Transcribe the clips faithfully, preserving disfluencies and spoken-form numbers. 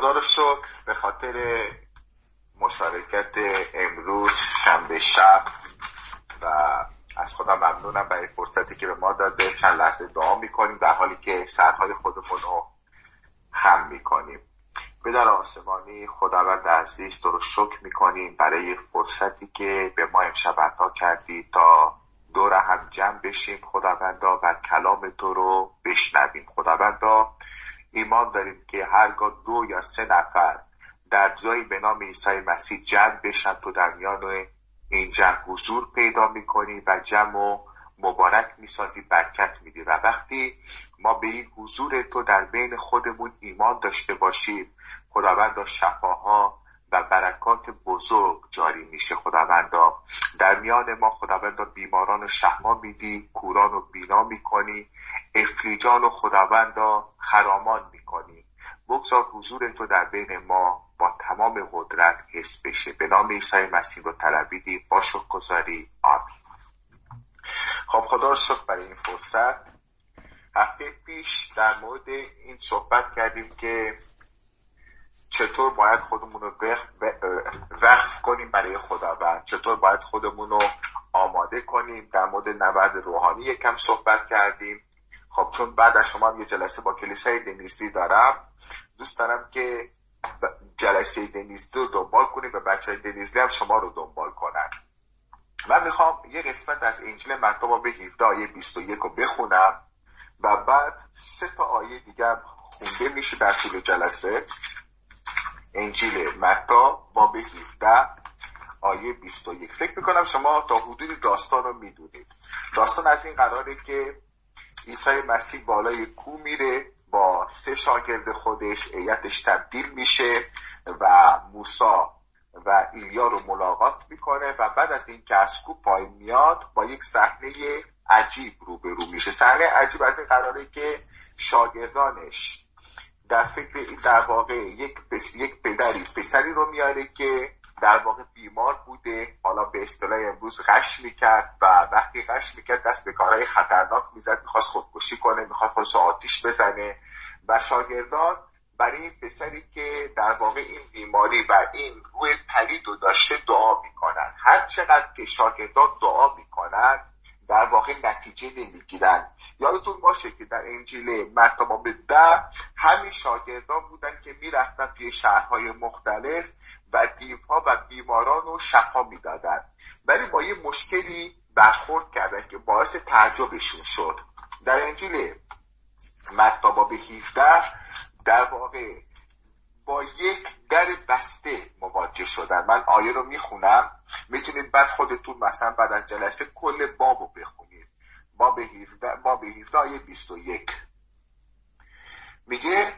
خدا رو شکر به خاطر مشارکت امروز شنبه شب و از خدا ممنونم برای فرصتی که به ما داده. چند لحظه دعا میکنیم در حالی که سرهای خودمون رو خم میکنیم. پدر آسمانی خداوند عزیز، تو رو شکر میکنیم برای فرصتی که به ما امشب عطا کردی تا دور هم جمع بشیم خداوندا و کلام تو رو بشنویم. خداوندا ایمان داریم که هرگاه دو یا سه نفر در جایی به نام عیسی مسیح جمع بشن تو در میان این جمع حضور پیدا میکنی و جمع و مبارک میسازی، برکت میدی. و وقتی ما به این حضور تو در بین خودمون ایمان داشته باشیم خداوندا شفاها و برکات بزرگ جاری میشه. خداوندا در میان ما خداوندا بیماران رو شفا میدی، کوران رو بینا میکنی، افلیجان رو خداوندا خرامان میکنی. بگذار حضور تو در بین ما با تمام قدرت حس بشه. به نام عیسی مسیح رو طلبیدیم با شکرگزاری، آمین. خب خدا رو شکر برای این فرصت. هفته پیش در مورد این صحبت کردیم که چطور باید خودمون رو وقف کنیم برای خداوند، چطور باید خودمون رو آماده کنیم. در مورد نبرد روحانی یکم صحبت کردیم. خب چون بعد از شما یه جلسه با کلیسای دنیسلی دارم، دوست دارم که جلسه دنیسلی رو دنبال کنیم و بچه های دنیسلی هم شما رو دنبال کنن. من میخوام یه قسمت از انجیل متی باب هفده آیه بیست و یک رو بخونم و بعد سه تا آیه دیگه خونده میشه در طول جلسه. انجیل متی باب هفده آیه بیست و یک. فکر میکنم شما تا حدود داستان رو میدونید. داستان از این قراره که عیسی مسیح بالای کوه میره با سه شاگرد خودش، هیئتش تبدیل میشه و موسی و ایلیا رو ملاقات میکنه و بعد از این که از کوه پایین میاد با یک صحنه عجیب روبرو میشه. صحنه عجیب از این قراره که شاگردانش در فکر این در واقع یک پس یک پدری پسری رو میاره که در واقع بیمار بوده، حالا به اصطلاح امروز غش میکرد و وقتی غش میکرد دست به کارهای خطرناک میزد، میخواست خودکشی کنه، میخواست خودش آتیش بزنه و شاگردان برای این پسری که در واقع این بیماری و این روی پلید رو داشته دعا میکنن. هر چقدر که شاگردان دعا میکنن در واقع نتیجه نمیگیرن. یادتون باشه که در انجیل متی باب ده همین شاگردان بودن که میرفتن توی شهرهای مختلف و دیوها و بیماران رو شفا میدادن، ولی با یه مشکلی برخورد کردن که باعث تعجبشون شد. در انجیل متی باب هفده در واقع با یک در بسته مواجه شدن. من آیه رو میخونم، میتونید بعد خودتون مثلا بعد از جلسه کل باب رو بخونید. باب هفده باب هفده آیه بیست و یک میگه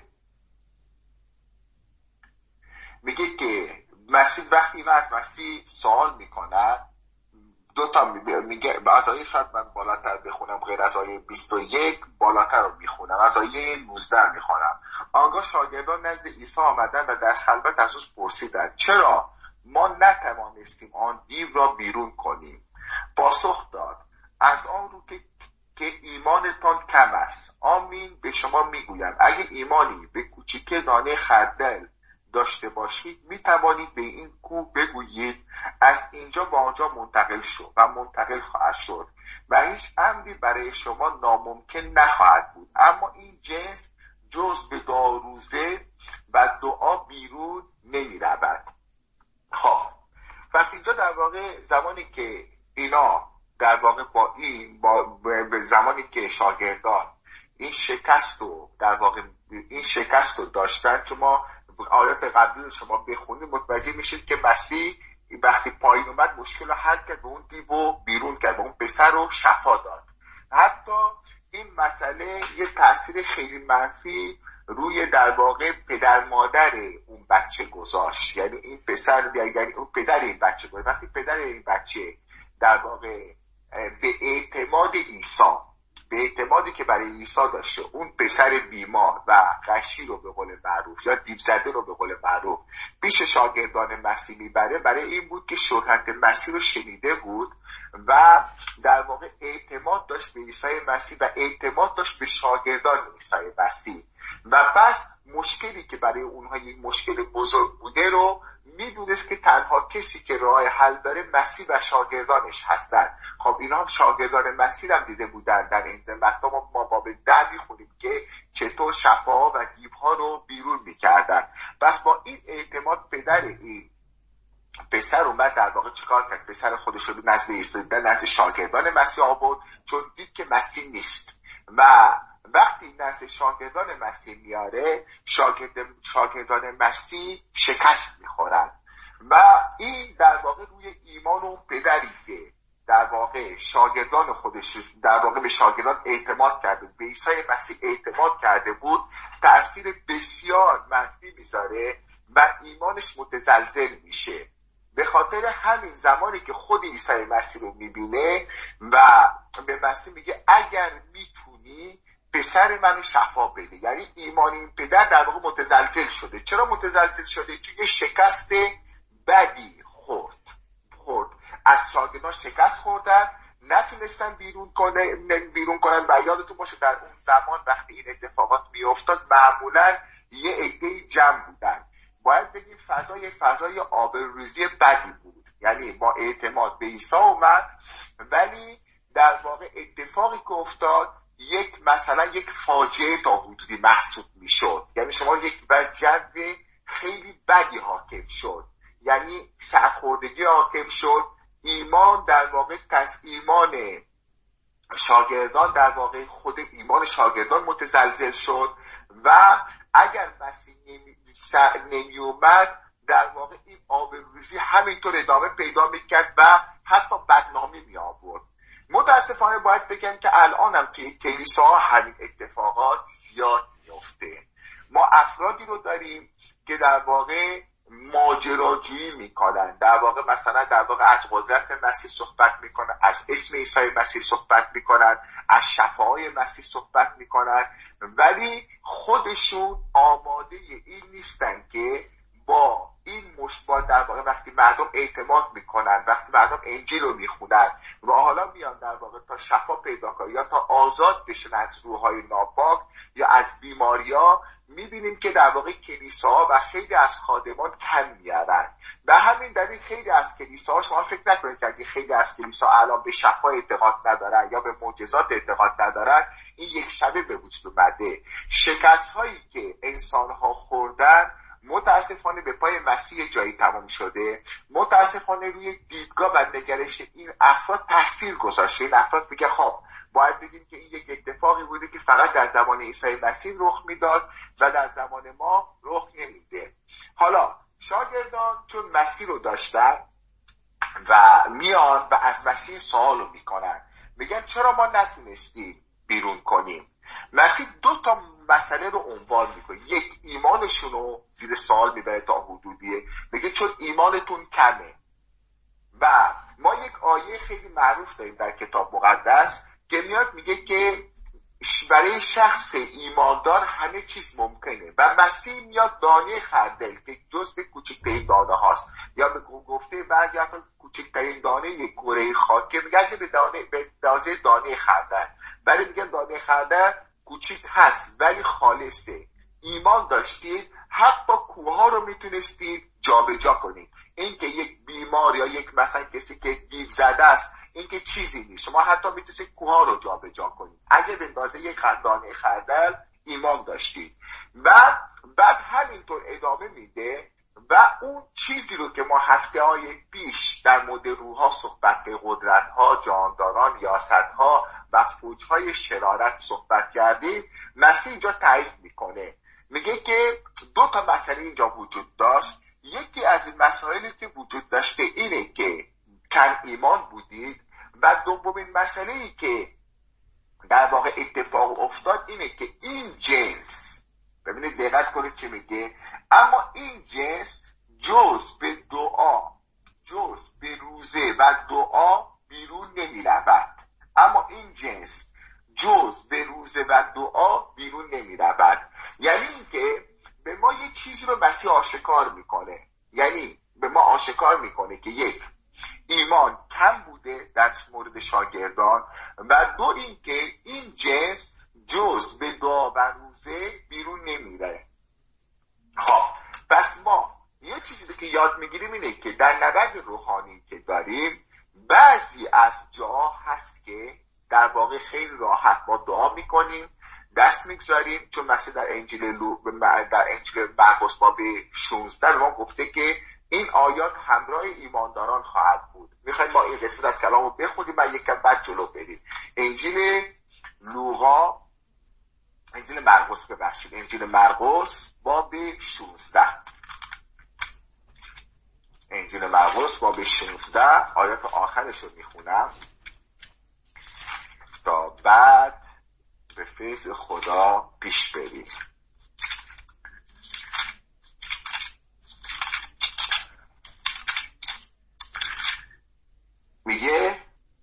میگه که مسیح وقتی اینا از مسیح سوال میکنن، دو تا میگه از آیه شاید من بالاتر بخونم، غیر از آیه بیست و یک بالاتر رو میخونم، از آیه نوزده میخونم. آنگاه شاگردان نزد عیسی آمدن و در خلوت از او پرسیدند چرا ما نتوانستیم آن دیو را بیرون کنیم؟ پاسخ داد از آن رو که که ایمانتان کم است. آمین به شما میگویم اگه ایمانی به کوچیک دانه خردل داشته باشید می توانید به این کوه بگویید از اینجا به آنجا منتقل شو و منتقل خواهد شد و هیچ امری برای شما ناممکن نخواهد بود. اما این جنس جز به داروزه و دعا بیرون نمی رود. خب پس اینجا در واقع زمانی که اینا در واقع با این با به زمانی که شاگردان این شکست رو در واقع این شکست رو داشتن، شما آیات قبلی شما بخونید متوجه میشید که مسیح وقتی پایین اومد مشکل رو حل کرد و اون دیو بیرون کرد و اون پسر رو شفا داد. حتی این مسئله یه تاثیر خیلی منفی روی در واقع پدر مادر اون بچه گذاشت. یعنی این پسر یعنی اون پدر این بچه گذاشت. وقتی پدر این بچه در واقع به اعتماد عیسی به اعتمادی که برای عیسی داشته اون پسر بیمار و غشی رو به قول معروف یا دیو زده رو به قول معروف پیش شاگردان مسیح میبره، برای این بود که شهرت مسیح رو شنیده بود و در واقع اعتماد داشت به عیسی مسیح و اعتماد داشت به شاگردان عیسی مسیح و پس مشکلی که برای اونها یک مشکل بزرگ بوده رو میدونست که تنها کسی که راه حل داره مسیح و شاگردانش هستن. خب اینا هم شاگردان مسیح هم دیده بودن. در این مکتب ما باب ده میخونیم که چطور شفاها و دیوها رو بیرون میکردن. بس با این اعتماد پدر این پسر اومد در واقع چیکار کرد؟ پسر خودش رو نزد ایستادن نزد شاگردان مسیح آورد، چون دید که مسیح نیست و وقتی نزد شاگردان مسیح میاره شاگرد شاگردان مسیح شکست میخورن و این در واقع روی ایمان اون پدری که در واقع شاگردان خودش در واقع به شاگردان اعتماد کرده، به عیسی مسیح اعتماد کرده بود، تأثیر بسیار منفی میذاره و ایمانش متزلزل میشه. به خاطر همین زمانی که خود عیسی مسیح رو میبینه و به مسیح میگه اگر میتونی پسر من شفا بده، یعنی ایمان این پدر در واقع متزلزل شده. چرا متزلزل شده؟ چون یه شکست بدی خورد خورد از شاگردان شکست خوردن، نتونستن بیرون کنه بیرون کنن و یادتون باشه در اون زمان وقتی این اتفاقات میافتاد معمولا یه عده جمع بودن. باید بگیم فضای فضای آبروریزی بدی بود، یعنی با اعتماد به عیسی اومد ولی در واقع اتفاقی که افتاد یک مثلا یک فاجعه تا حدودی محسوب میشد. یعنی شما یک جو خیلی بدی حاکم شد، یعنی سرخوردگی حاکم شد. ایمان در واقع از ایمان شاگردان در واقع خود ایمان شاگردان متزلزل شد و اگر مسیح نمی اومد در واقع این آبروریزی همینطور ادامه پیدا میکرد و حتی بدنامی می آورد. متاسفانه باید بگم که الان هم توی کلیساها همین اتفاقات زیاد میفته. ما افرادی رو داریم که در واقع ماجراجویی میکنن، در واقع مثلا در واقع از قدرت مسیح صحبت میکنن، از اسم عیسی مسیح صحبت میکنن، از شفاهای مسیح صحبت میکنن، ولی خودشون آماده این نیستن که با این مشبا در واقع وقتی مردم اعتماد میکنن، وقتی مردم انجیل رو میخونن و حالا میان در واقع تا شفا پیدا کنن یا تا آزاد بشن از روحهای ناپاک یا از بیماریا، میبینیم که در واقع کلیساها و خیلی از خادمان کم میارن. به همین دلیل خیلی از کلیساها، شما فکر نکنید که اگه خیلی از کلیسا الان به شفا اعتقاد ندارن یا به معجزات اعتقاد ندارن این یک شبه به وجود اومده. شکست هایی که انسان ها خوردن متاسفانه به پای مسیح جایی تمام شده. متاسفانه روی دیدگاه و نگرش این افراد تاثیر گذاشته. این افراد میگه خب باید بگیم که این یک اتفاقی بوده که فقط در زمان عیسی مسیح رخ میداد و در زمان ما رخ نمیده. حالا شاگردان چون مسیح رو داشتن و میان و از مسیح سوال رو میکنن، میگن چرا ما نتونستیم بیرون کنیم؟ مسیح دو تا مسئله رو عنوان میکنه. یک، ایمانشون رو زیر سوال میبره تا حدودیه، میگه چون ایمانتون کمه. و ما یک آیه خیلی معروف داریم در کتاب مقدس که میاد میگه که برای شخص ایماندار همه چیز ممکنه و مسیح میاد دانه خردل که جزء کوچکترین دانه هاست یا به گفته بعضی افراد کوچکترین دانه یک کره خاکی، میگن که به دانه به اندازه دانه خردل، ولی میگن دانه خردل کوچیک هست ولی خالصه. ایمان داشتید حتی کوه رو میتونستید جابجا کنید. این که یک بیمار یا یک مثلا کسی که دیو زده است این که چیزی نیست، شما حتی میتونید کوه رو جابجا کنید اگه به اندازه یک دانه خردل ایمان داشتید. و بعد همینطور ادامه میده و اون چیزی رو که ما هفته های پیش در مورد روح‌ها صحبت به قدرت‌ها، جانداران، یاست‌ها و فوج‌های شرارت صحبت کردیم، مسیح اینجا تایید میکنه، میگه که دو تا مسئله اینجا وجود داشت. یکی از این مسائلی که وجود داشته اینه که کم ایمان بودید و دومین مسئله‌ای که در واقع اتفاق افتاد اینه که این جنس، ببینید دقت کنید چی میگه، اما این جنس جز به دعا جز به روزه و دعا بیرون نمی رود. اما این جنس جز به روزه و دعا بیرون نمی رود. یعنی اینکه به ما یه چیزی رو مسیح آشکار میکنه، یعنی به ما آشکار میکنه که یک، ایمان کم بوده در مورد شاگردان و دو اینکه این جنس جز به دعا و روزه بیرون که یاد میگیریم اینه که در نبرد روحانی که داریم بعضی از جاها هست که در واقع خیلی راحت ما دعا میکنیم، دست میگذاریم، چون مثلا در انجیل لو در انجیل مرقس باب شانزده ما گفته که این آیات همراه ایمانداران خواهد بود. میخوایم ما این قسمت از کلامو بخونیم و یکم بعد جلو بریم. انجیل لوقا انجیل مرقس ببخشید انجیل مرقس باب شانزده انجیل مرقس باب شانزده آیات آخرش رو میخونم تا بعد به فیض خدا پیش بریم. میگه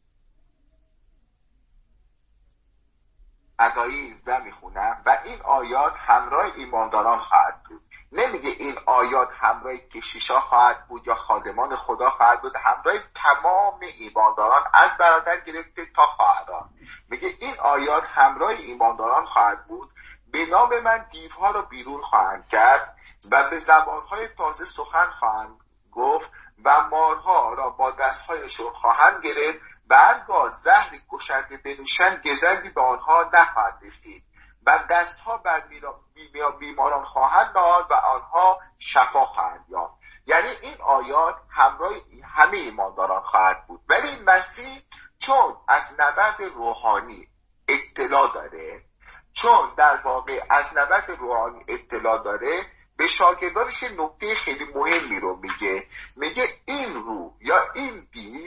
از آیه هفده میخونم و این آیات همراه ایمانداران خواهد بود. نمیگه این آیات همراه کشیشا خواهد بود یا خادمان خدا خواهد بود، همراه تمام ایمانداران از برادر گرفته تا خواهران. میگه این آیات همراه ایمانداران خواهد بود، به نام من دیوها را بیرون خواهند کرد و به زبانهای تازه سخن خواهند گفت و مارها را با دستهایشون خواهند گرفت و هرگاه زهر گشنده بنوشند گزندی به آنها نخواهد رسید و دستها بر بیماران خواهند نهاد و آنها شفا خواهند یافت. یعنی این آیات همراه همه ایمانداران خواهد بود. ولی مسیح چون از نبرد روحانی اطلاع داره، چون در واقع از نبرد روحانی اطلاع داره، به شاگردانش نکته خیلی مهمی رو میگه. میگه این روح یا این دیو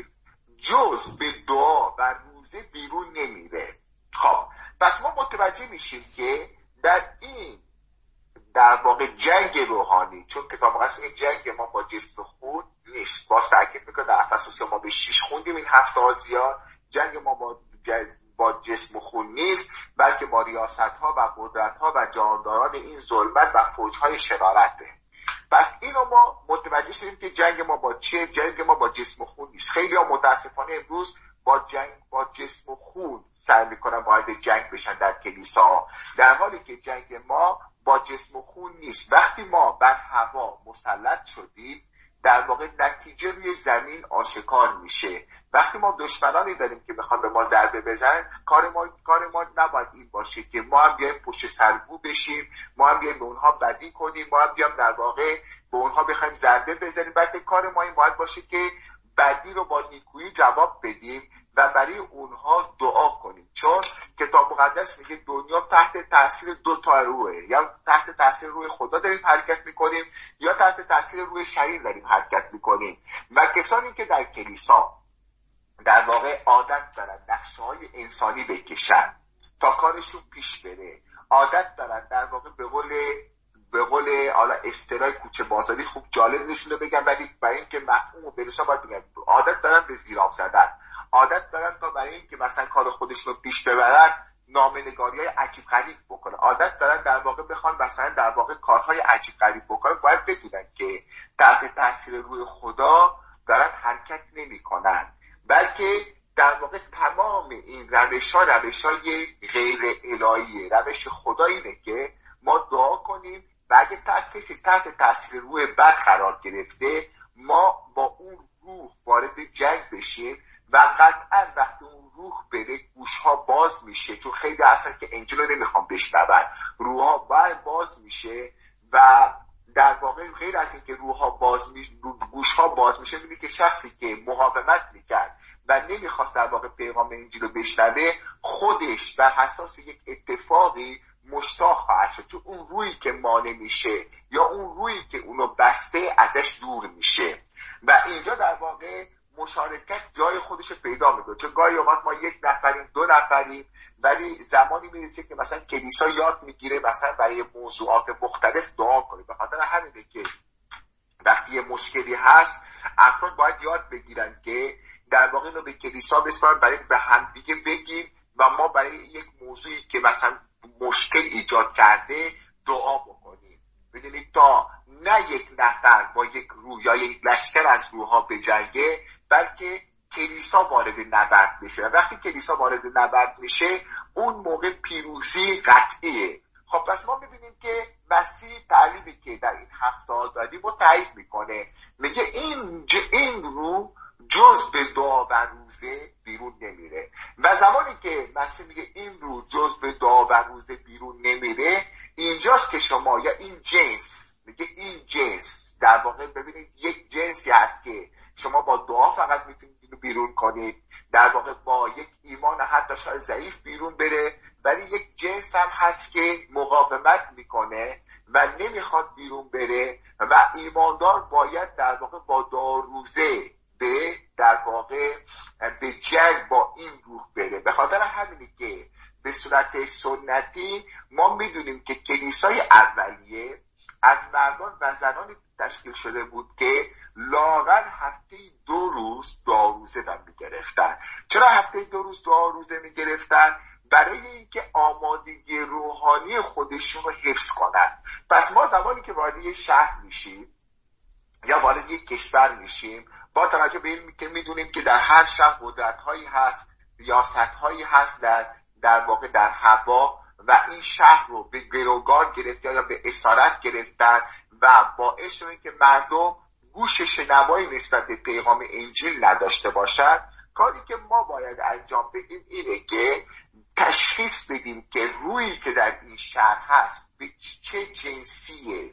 جز به دعا و روزه بیرون نمیره. خب پس ما متوجه میشیم که در این در واقع جنگ روحانی، چون کتاب مقدس این جنگ ما با جسم خون نیست، باز تاکید میکنه در افسوس ما به شیش خوندیم این هفته ها زیاد، جنگ ما با با جسم خون نیست، بلکه با ریاست ها و قدرت ها و جانداران این ظلمت و فوج های شرارته. پس اینو ما متوجه شدیم که جنگ ما با چه؟ جنگ ما با جسم خون نیست. خیلی ها متاسفانه امروز با جنگ با جسم و خون سعی میکنن وارد جنگ بشن در کلیسا، در حالی که جنگ ما با جسم و خون نیست. وقتی ما بر هوا مسلط شدیم در واقع نتیجه روی زمین آشکار میشه. وقتی ما دشمنانی داریم که بخوان به ما ضربه بزنن، کار ما کار ما نباید این باشه که ما هم بیایم پشت سرگو بشیم، ما هم بیایم به اونها بدی کنیم، ما هم بیایم در واقع به اونها بخوایم ضربه بزنیم. بلکه کار ما این باید باشه که بدی رو با نیکویی جواب بدیم و برای اونها دعا کنیم، چون کتاب مقدس میگه دنیا تحت تاثیر دو تا روحه، یا تحت تاثیر روح خدا داریم حرکت میکنیم یا تحت تاثیر روح شریر داریم حرکت میکنیم. و کسانی که در کلیسا در واقع عادت دارن نقشه‌های انسانی بکشن تا کارشون پیش بره، عادت دارن در واقع به قول به قول حالا اصطلاح کوچه بازاری خوب جالب نیست رو بگم، ولی برای اینکه مفهومو برسه باید بگم عادت دارن به زیراب زدن، عادت دارن تا برای اینکه مثلا کار خودشون رو پیش ببرن نامه‌نگاری‌های عجیب غریب بکنن، عادت دارن در واقع بخوان مثلا در واقع کارهای عجیب غریب بکنن. باید بدونن که تحت تاثیر روح خدا دارن حرکت نمی‌کنن، بلکه در واقع تمام این روش‌ها روش‌های غیر الهیه. روش خدا اینه که ما دعا کنیم و اگه کسی تحت تاثیر روح بد قرار گرفته ما با اون روح وارد جنگ بشیم و قطعا وقتی اون روح بره گوش‌ها باز میشه، چون خیلی اصلا که انجیل رو نمیخوام بشنون، روح‌ها باز میشه و در واقع غیر از این که روح‌ها باز میشه گوش‌ها باز میشه، میبینی که شخصی که مقاومت میکرد و نمیخواست در واقع پیغام انجیل رو بشنوه خودش بر اساس یک اتفاقی مشتاق خواهد شد، چون اون روحی که مانع میشه یا اون روحی که اونو بسته ازش دور میشه و اینجا در واقع مشارکت جای خودش پیدا میکنه. چون گاهی اوقات ما یک نفریم دو نفریم ولی زمانی میرسه که مثلا کلیسا یاد میگیره مثلا برای موضوعات مختلف دعا کنه. به خاطر همینه که وقتی یه مشکلی هست افراد باید یاد بگیرن که در واقع اینو به کلیسا بسپارن برای به همدیگه بگیم و ما برای یک موضوعی که مثلا مشکل ایجاد کرده دعا بکنیم. بدونید تا نه یک نفر با یک روح یا یک لشکر از روح‌ها بجنگه، بلکه کلیسا وارد نبرد بشه و وقتی کلیسا وارد نبرد میشه اون موقع پیروزی قطعیه. خب پس ما میبینیم که مسیح تعلیمی که در این هفته دادیم رو تایید میکنه، میگه این این روح جز به دعا و روزه بیرون نمیره. و زمانی که مسیح میگه این روح جز به دعا و روزه بیرون نمیره، اینجاست که شما یا این جنس، میگه این جنس در واقع ببینید یک جنسی هست که شما با دعا فقط میتونید بیرون کنید، در واقع با یک ایمان حتی شاید ضعیف بیرون بره، ولی یک جنس هم هست که مقاومت میکنه و نمیخواد بیرون بره و ایماندار باید در واقع با دعا روزه به در واقع به جنگ با این روح بره. به خاطر همینه که به صورت سنتی ما میدونیم که کلیسای اولیه از مردان و زنانی تشکیل شده بود که لااقل هفته دو روز دعا روزه هم میگرفتن. چرا هفته دو روز دعا روزه میگرفتن؟ برای اینکه آمادگی روحانی خودشون رو حفظ کنن. پس ما زمانی که وارد یک شهر میشیم یا وارد یک کشور میشیم، با توجه به این که میدونیم که در هر شهر قدرت‌هایی هست، ریاست‌هایی هست در در واقع در هوا و این شهر رو به گروگان گرفتن یا به اسارت گرفتن و باعث شده که مردم گوش شنوایی نسبت به پیغام انجیل نداشته باشند. کاری که ما باید انجام بدیم اینه که تشخیص بدیم که روحی که در این شهر هست به چه جنسیه،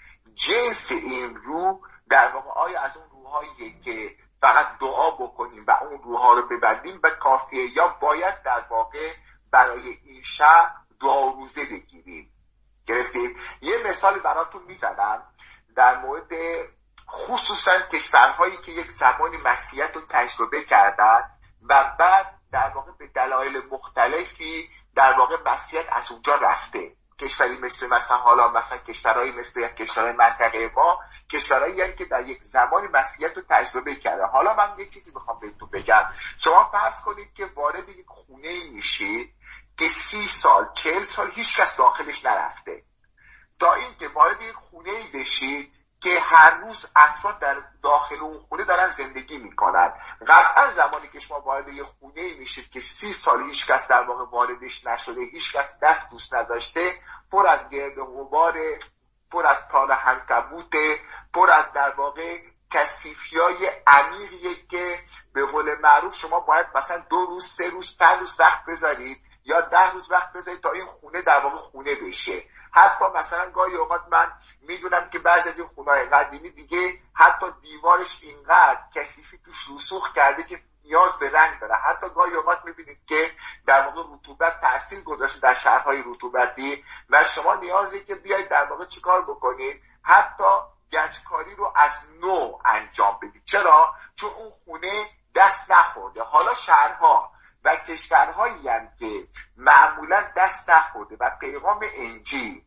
جنس این روح در واقع آیا از اون روحایی که فقط دعا بکنیم و اون روحها رو ببندیم به کافیه، یا باید در واقع برای این شهر دعا روزه بگیریم. گرفتید؟ یه مثال براتون میزنم در مورد خصوصا کشورهایی که یک زمانی مسیحیت رو تجربه کردن و بعد در واقع به دلایل مختلفی در واقع مسیحیت از اونجا رفته. کشوری مثل مثلا حالا مثلا کشورهایی مثل کشورهای منطقه ما، کشورهایی هستند که در یک زمانی مسیحیت رو تجربه کرده. حالا من یک چیزی میخوام بهتون بگم. شما فرض کنید که وارد یک خونه میشید که سی سال چهل سال هیچ کس داخلش نرفته، تا اینکه وارد یک خونه بشید که هر روز افراد در داخل اون خونه دارن زندگی میکنن. قطعا زمانی که شما وارد یک خونه میشید که سی سال هیچ کس در واقع واردش نشده، هیچ کس دست بوس نداشته، پر از گرد و غبار، پر از تار عنکبوت، پر از در واقع کثیفی‌های عمیقیه که به قول معروف شما باید مثلا دو روز سه روز پنج روز وقت بذارید یا ده روز وقت بذارید تا این خونه در واقع خونه بشه. حتی مثلا گاهی اوقات من میدونم که بعضی از این خونه‌های قدیمی دیگه حتی دیوارش اینقدر کثیفی توش رسوخ کرده که نیاز به رنگ داره. حتی گاهی اوقات میبینید که در واقع رطوبت تاثیر گذاشته در شهرهای رطوبتی و شما نیازی که بیاید در واقع چیکار بکنید، حتی گچکاری رو از نو انجام بدید. چرا؟ چون اون خونه دست نخورده. حالا شهرها و کشورهایی هم که معمولا دست نخورده و پیغام انجیل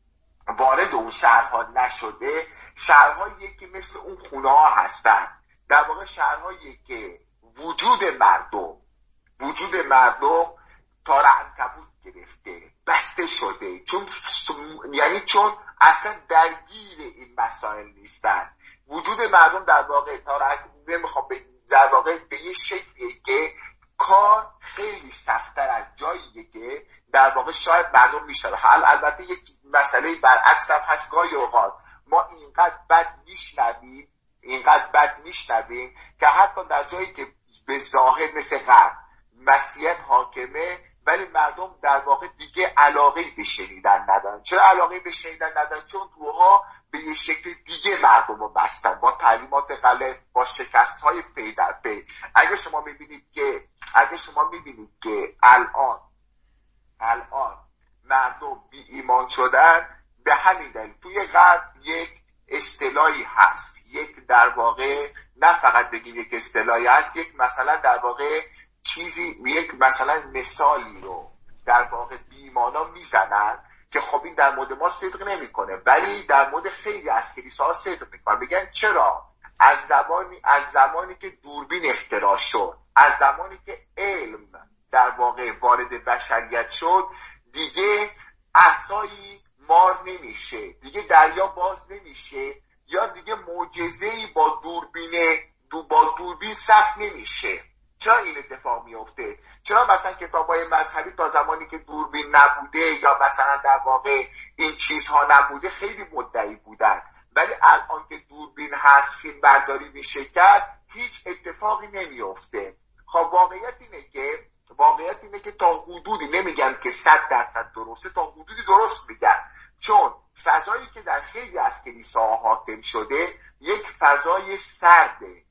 وارد اون شهرها نشده، شهرهایی که مثل اون خونه ها هستن. در واقع شهرهایی که وجود مردم وجود مردم تار عنکبوت گرفته، بسته شده، چون یعنی چون اصلا درگیر این مسائل نیستن. وجود مردم در واقع تار نمیخوام در واقع به یه شکلیه که کار خیلی سخت‌تر از جاییه که در واقع شاید مردم میشنه. حال البته یک مسئله برعکس هم هست. گاهی اوقات ما اینقدر بد میشنویم اینقدر بد میشنویم که حتی در جایی که به ظاهر مثل غرب مسیحیت حاکمه، ولی مردم در واقع دیگه علاقه به شنیدن ندارن. چرا علاقه به شنیدن ندارن؟ چون روحا به یه شکل دیگه مردم رو بستن، با تعلیمات غلط، با شکست های پی در پی. اگه شما میبینید که اگه شما میبینید که الان الان مردم بی ایمان شدن، به همین دلیل توی غرب یک اصطلاحی هست، یک در واقع نه فقط بگیم یک اصطلاحی هست، یک مثلا در واقع چیزی، یک مثلا مثالی رو در واقع بی ایمانا میزنن که خب این در مورد ما صدق نمیکنه، ولی در مورد خیلی از کلیساها صدق میکنه. میگن چرا؟ از زمانی از زمانی که دوربین اختراع شد، از زمانی که علم در واقع وارد بشریت شد، دیگه عصایی مار نمیشه، دیگه دریا باز نمیشه، یا دیگه معجزه‌ای با دوربین دو با دوربین ثبت نمیشه. چرا این اتفاق میفته؟ چرا مثلا کتاب‌های مذهبی تا زمانی که دوربین نبوده یا مثلا در واقع این چیزها نبوده خیلی مدعی بودن، ولی الان که دوربین هست فیلم برداری میشه کرد هیچ اتفاقی نمیفته. خب واقعیت اینه که واقعیت اینه که تا حدودی، نمیگم که صد درصد درسته، تا حدودی درست میگن، چون فضایی که در خیلی از کلیساها حاکم شده یک فضای سرده،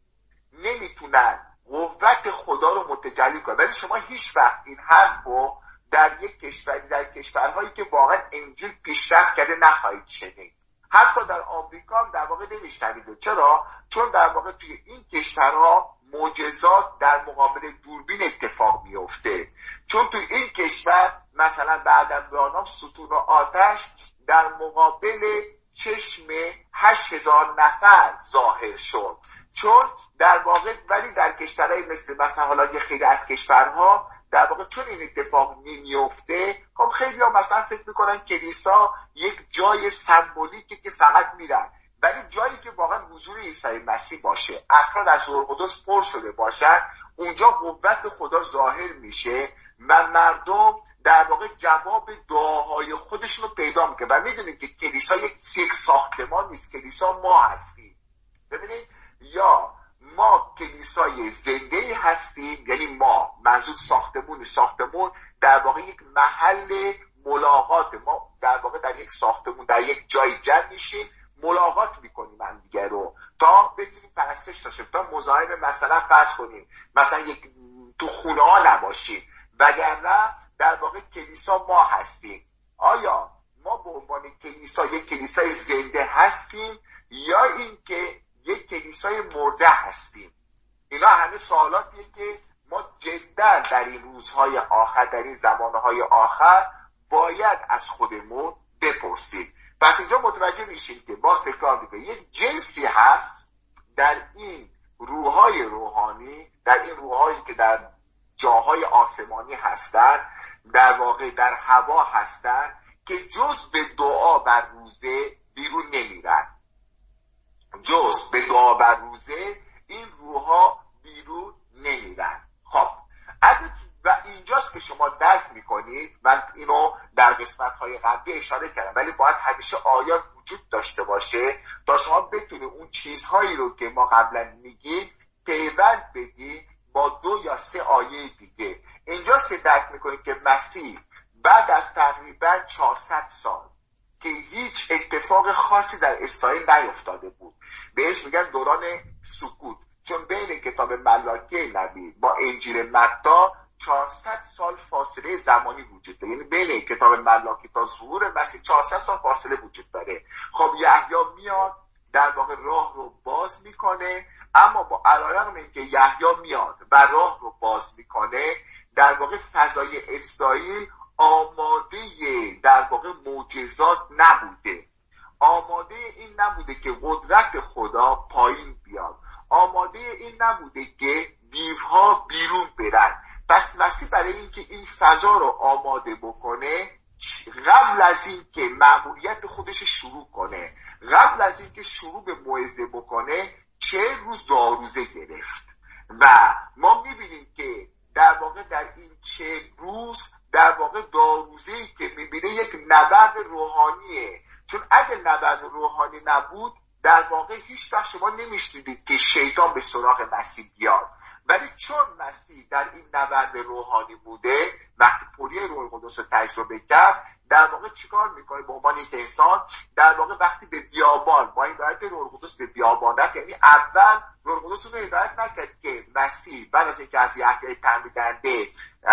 نمیتونن قوت خدا رو متجلی کنن. ولی شما هیچ وقت این حرف رو در یک کشوری، در کشورهایی که واقعا انجیل پیشرفت کرده نخواهید شنید. حتی در آمریکا هم در واقع نمیشنوید. چرا؟ چون در واقع توی این کشورها معجزات در مقابل دوربین اتفاق میفته. چون توی این کشور مثلا بعد از بحران ستون آتش در مقابل چشم هشت هزار نفر ظاهر شد. چون در واقع ولی در کشورهای مثل مثلا حالا یه خیلی از کشورها در واقع چون این اتفاق نمیفته، خب خیلی ها مثلا فکر میکنن کلیسا یک جای سمبولیکه که فقط میرن، ولی جایی که واقعا حضور عیسی مسیح باشه، افراد از روح القدس پر شده باشن، اونجا قوت خدا ظاهر میشه و مردم در واقع جواب دعاهای خودشون رو پیدا میکنه. و میدونیم که کلیسا یک ساختمان نیست، کلیسا ما هستیم. ببینید، یا ما کلیسای زنده هستیم، یعنی ما منظور ساختمون ساختمون در واقع یک محل ملاقات، ما در واقع در یک ساختمون در یک جای جمع میشیم، ملاقات میکنیم هم دیگه رو تا بتونیم پرستش داشته، تا مزاحم مثلا فرض کنیم مثلا یک تو خونه ها نباشیم، وگرنه در واقع کلیسا ما هستیم. آیا ما به عنوان کلیسا یک کلیسای زنده هستیم یا اینکه یک کلیسای مرده هستیم؟ اینا همه سوالاتیه که ما جدا در این روزهای آخر، در این زمانهای آخر باید از خودمون بپرسیم. پس اینجا متوجه میشیم که باز تکرار میکنیم یک جنسی هست در این روحهای روحانی، در این روحهایی که در جاهای آسمانی هستن، در واقع در هوا هستن، که جز به دعا بر روزه بیرون نمیرن. جز به دعا بر روزه این روحها بیرون نمیرن. خب و اینجاست که شما درک میکنید، من اینو در قسمت‌های قبلی اشاره کردم، ولی باید همیشه آیات وجود داشته باشه تا شما بتونید اون چیزهایی رو که ما قبلا میگیم پیوند بدید با دو یا سه آیه دیگه. اینجاست که درک میکنید که مسیح بعد از تقریبا چهارصد سال که هیچ اتفاق خاصی در اسرائیل نیفتاده بود، بهش میگن دوران سکوت، چون بین کتاب ملاکی نبی با انجیل متی چهارصد سال فاصله زمانی وجود داره، یعنی بین کتاب ملاکی تا ظهور مسیح چهارصد سال فاصله وجود داره. خب یحیی میاد در واقع راه رو باز میکنه، اما با علیرغم اینکه یحیی میاد و راه رو باز میکنه، در واقع فضای اسرائیل آماده در واقع معجزات نبوده، آماده این نبوده که قدرت خدا پایین بیاد، آماده این نبوده که دیوها بیرون برن. پس مسیح برای اینکه این فضا رو آماده بکنه، قبل از این که مأموریت خودش شروع کنه، قبل از این که شروع به موعظه بکنه، چه روز داروزه گرفت. و ما میبینیم که در واقع در این چه روز در واقع داروزه‌ای که میبینه یک نبرد روحانیه، چون اگه نبرد روحانی نبود در واقع هیچ وقت شما نمیشنیدید که شیطان به سراغ مسیح بیاد. ولی چون مسیح در این نبرد روحانی بوده، وقتی پوری روح القدس رو تجربه کرد، در واقع چیکار میکنه به عنوان یک انسان؟ در واقع وقتی به بیابان با هدایت روح القدس به بیابان رفت، یعنی اول روح القدس رو هدایت نکرد که مسیح بعد از اینکه از یحیی تعمید دهنده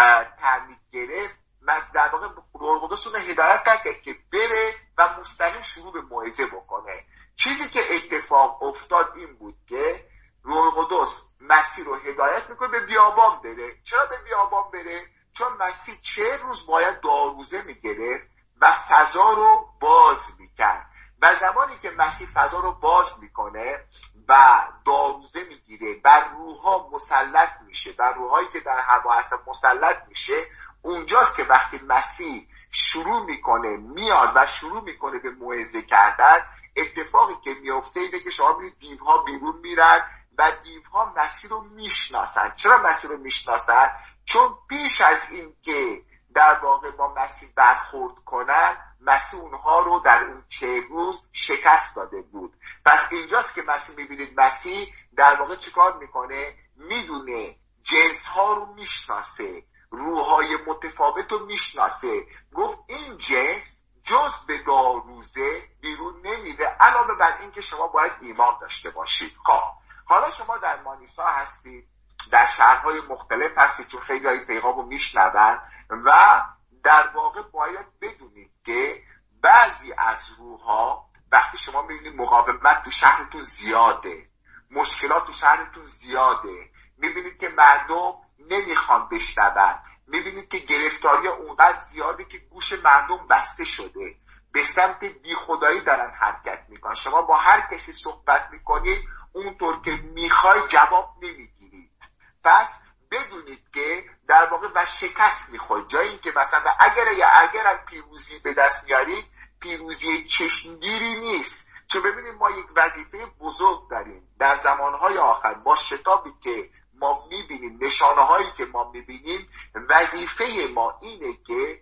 تعمید گرفت، در واقع روح القدس رو هدایت نکرد که بره و مستقیم شروع به موعظه بکنه. چیزی که اتفاق افتاد این بود که روح القدس مسیح رو هدایت میکنه به بیابان بره. چرا به بیابان بره؟ چون مسیح چه روز باید داروزه میگرفت و فضا رو باز میکرد، و زمانی که مسیح فضا رو باز میکنه و داروزه میگیره، بر روحها مسلط میشه، بر روحهایی که در هوا هستن مسلط میشه، اونجاست که وقتی مسیح شروع میکنه میاد و شروع میکنه به موعظه کردن، اتفاقی که میفته اینه که شما میبینید دیوها بیرون میرن و دیوها مسیح رو میشناسن. چرا مسیح رو میشناسن؟ چون پیش از این که در واقع با مسیح برخورد کنن، مسیح اونها رو در اون چه روز شکست داده بود. پس اینجاست که مسیح میبینید مسیح در واقع چیکار میکنه؟ میدونه جنس ها رو میشناسه، روحهای متفاوت رو میشناسه. گفت این جنس جز به داروزه بیرون نمیده، علاوه بر این که شما باید ایمان داشته باشید. خب حالا شما در مانیسا هستید، در شهرهای مختلف هستید، چون خیلی های پیغام رو میشنون و در واقع باید بدونید که بعضی از روحها وقتی شما میبینید مقاومت تو شهرتون زیاده، مشکلات تو شهرتون زیاده، میبینید که مردم نمیخوان بشنون، میبینید که گرفتاری اونقدر زیاده که گوش مردم بسته شده، به سمت بیخدایی دارن حرکت میکنن. شما با هر کسی صحبت میکنید اونطور که میخوای جواب نمیگیرید. پس بدونید که در واقع و شکست میخورید، جایی این که مثلا اگر یا اگرم پیروزی به دست میارید، پیروزی چشمگیری نیست. چون ببینید ما یک وظیفه بزرگ داریم در زمانهای آخر. با شتابی که ما میبینیم، نشانه هایی که ما میبینیم، وظیفه ما اینه که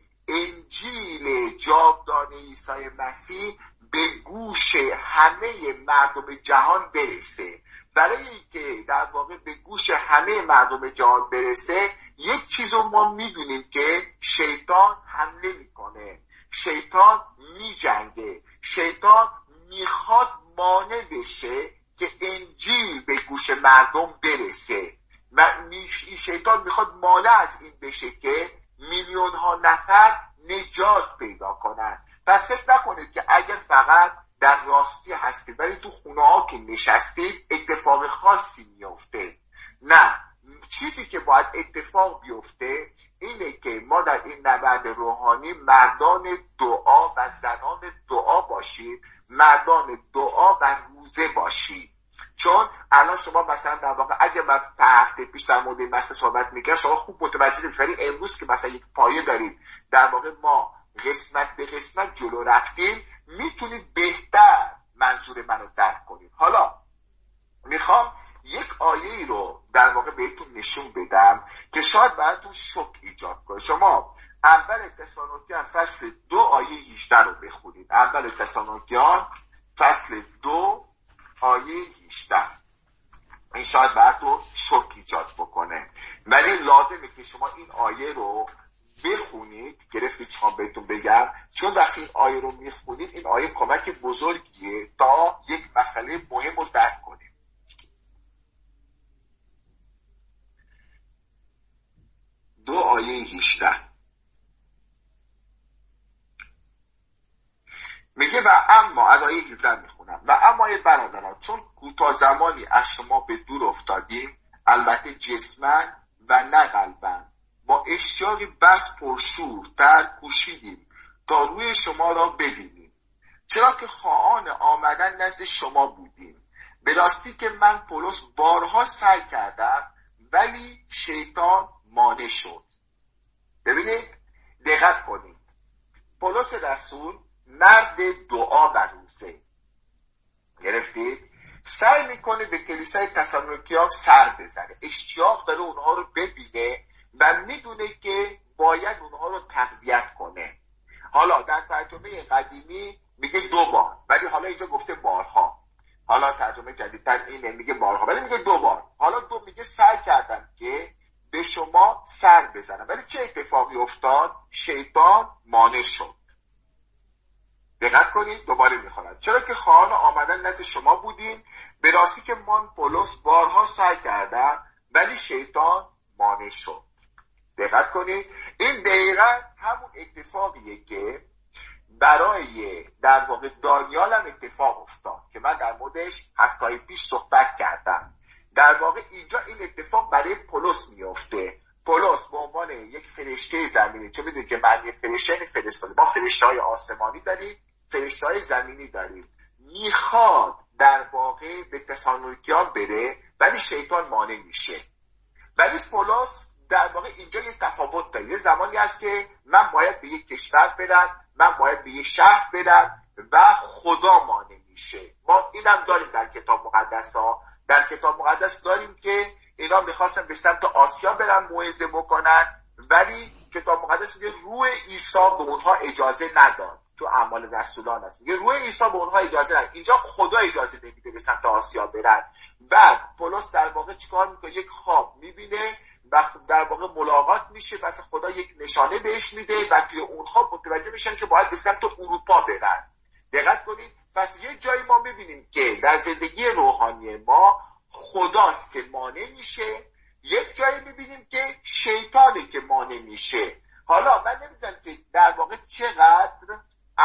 انجیل جاودان عیسی مسیح به گوش همه مردم جهان برسه. برای اینکه در واقع به گوش همه مردم جهان برسه، یک چیز رو ما میدونیم که شیطان حمله میکنه، شیطان میجنگه، شیطان میخواد مانع بشه که انجیل به گوش مردم برسه و این شیطان میخواد مانع از این بشه که میلیون ها نفر نجات پیدا کنن. پس فکر نکنید که اگر فقط در راستی هستید ولی تو خونه ها که نشستید اتفاق خاصی میفته. نه، چیزی که باید اتفاق بیفته اینه که ما در این نبرد روحانی مردان دعا و زنان دعا باشید، مردان دعا و روزه باشید. چون الان شما مثلا در واقع اگه من تا هفته پیش در مورد این مسئله صحبت میکنم، شما خوب متوجه میشید امروز که مثلا یک پایه دارید، در واقع ما قسمت به قسمت جلو رفتیم، میتونید بهتر منظور منو درک کنید. حالا میخوام یک آیه رو در واقع بهتون نشون بدم که شاید براتون شوک ایجاد کنه. شما اول تسالونیکیان فصل دو آیه هجده رو بخونید. اول تسالونیکیان فصل دو آیه هجده. این شاید براتون شوک ایجاد بکنه، ولی لازمه که شما این آیه رو بخونید. گرفتید چون بهتون بگم؟ چون وقتی این آیه رو میخونید، این آیه کمک بزرگیه تا یک مسئله مهم رو درک کنید. دو آیه هجده میگه و اما، از آیه هجده میخونم، و اما ای برادران، چون کوتاه زمانی از شما به دور افتادیم، البته جسمن و نه قلبن، با اشتیاقی بس پرشورتر کوشیدیم تا روی شما را ببینیم، چرا که خواهان آمدن نزد شما بودیم. به راستی که من پولس بارها سعی کردم ولی شیطان مانع شد. ببینید، دقت کنید، پولس رسول مرد دعا و روزه، گرفتید؟ سعی میکنه به کلیسای تسالونیکیا سر بزنه، اشتیاق داره اونها رو ببینه و میدونه که باید اونها رو تقویت کنه. حالا در ترجمه قدیمی میگه دو بار، ولی حالا اینجا گفته بارها. حالا ترجمه جدیدتر اینه، میگه بارها ولی میگه دو بار. حالا دو میگه سعی کردم که به شما سر بزنم، ولی چه اتفاقی افتاد؟ شیطان مانع شد. دقت کنید، دوباره میخونم، چرا که خواهان آمدن نزد شما بودیم، به راستی که من پولس بارها سعی کردم ولی شیطان مانع شد. دقت کنید، این دقیقا همون اتفاقیه که برای در واقع دانیال هم اتفاق افتاد که من در موردش هفته پیش صحبت کردم. در واقع اینجا این اتفاق برای پولس میفته. پولس به عنوان یک فرشته زمینی، چون میدونید که معنی فرشته فرستاده، ما فرشته های آسمانی داریم، فرشته های زمینی داریم، میخواد در واقع به تسالونیکیان بره ولی شیطان مانع میشه. ولی پولس در واقع اینجا یک تفاوت داره. یه زمانی هست که من باید به یک کشور برم، من باید به یک شهر برم و خدا مانع میشه. ما اینم داریم در کتاب مقدس ها، در کتاب مقدس داریم که اینا میخواستن به سمت آسیا برن موعظه بکنن، ولی کتاب مقدس میگه روح عیسی به اونها اجازه نداد. تو اعمال رسولان هست میگه روح عیسی به اونها اجازه نداد. اینجا خدا اجازه نمیده به سمت آسیا برن. بعد پولس در واقع چیکار میکنه؟ یک خواب میبینه و در واقع ملاقات میشه، پس خدا یک نشانه بهش میده و توی اون خواب متوجه میشن که باید به سمت اروپا برن. دقت کنید، پس یه جایی ما میبینیم که در زندگی روحانی ما خداست که مانع میشه، یک جایی میبینیم که شیطانه که مانع میشه. حالا من نمیدونم که در واقع چقدر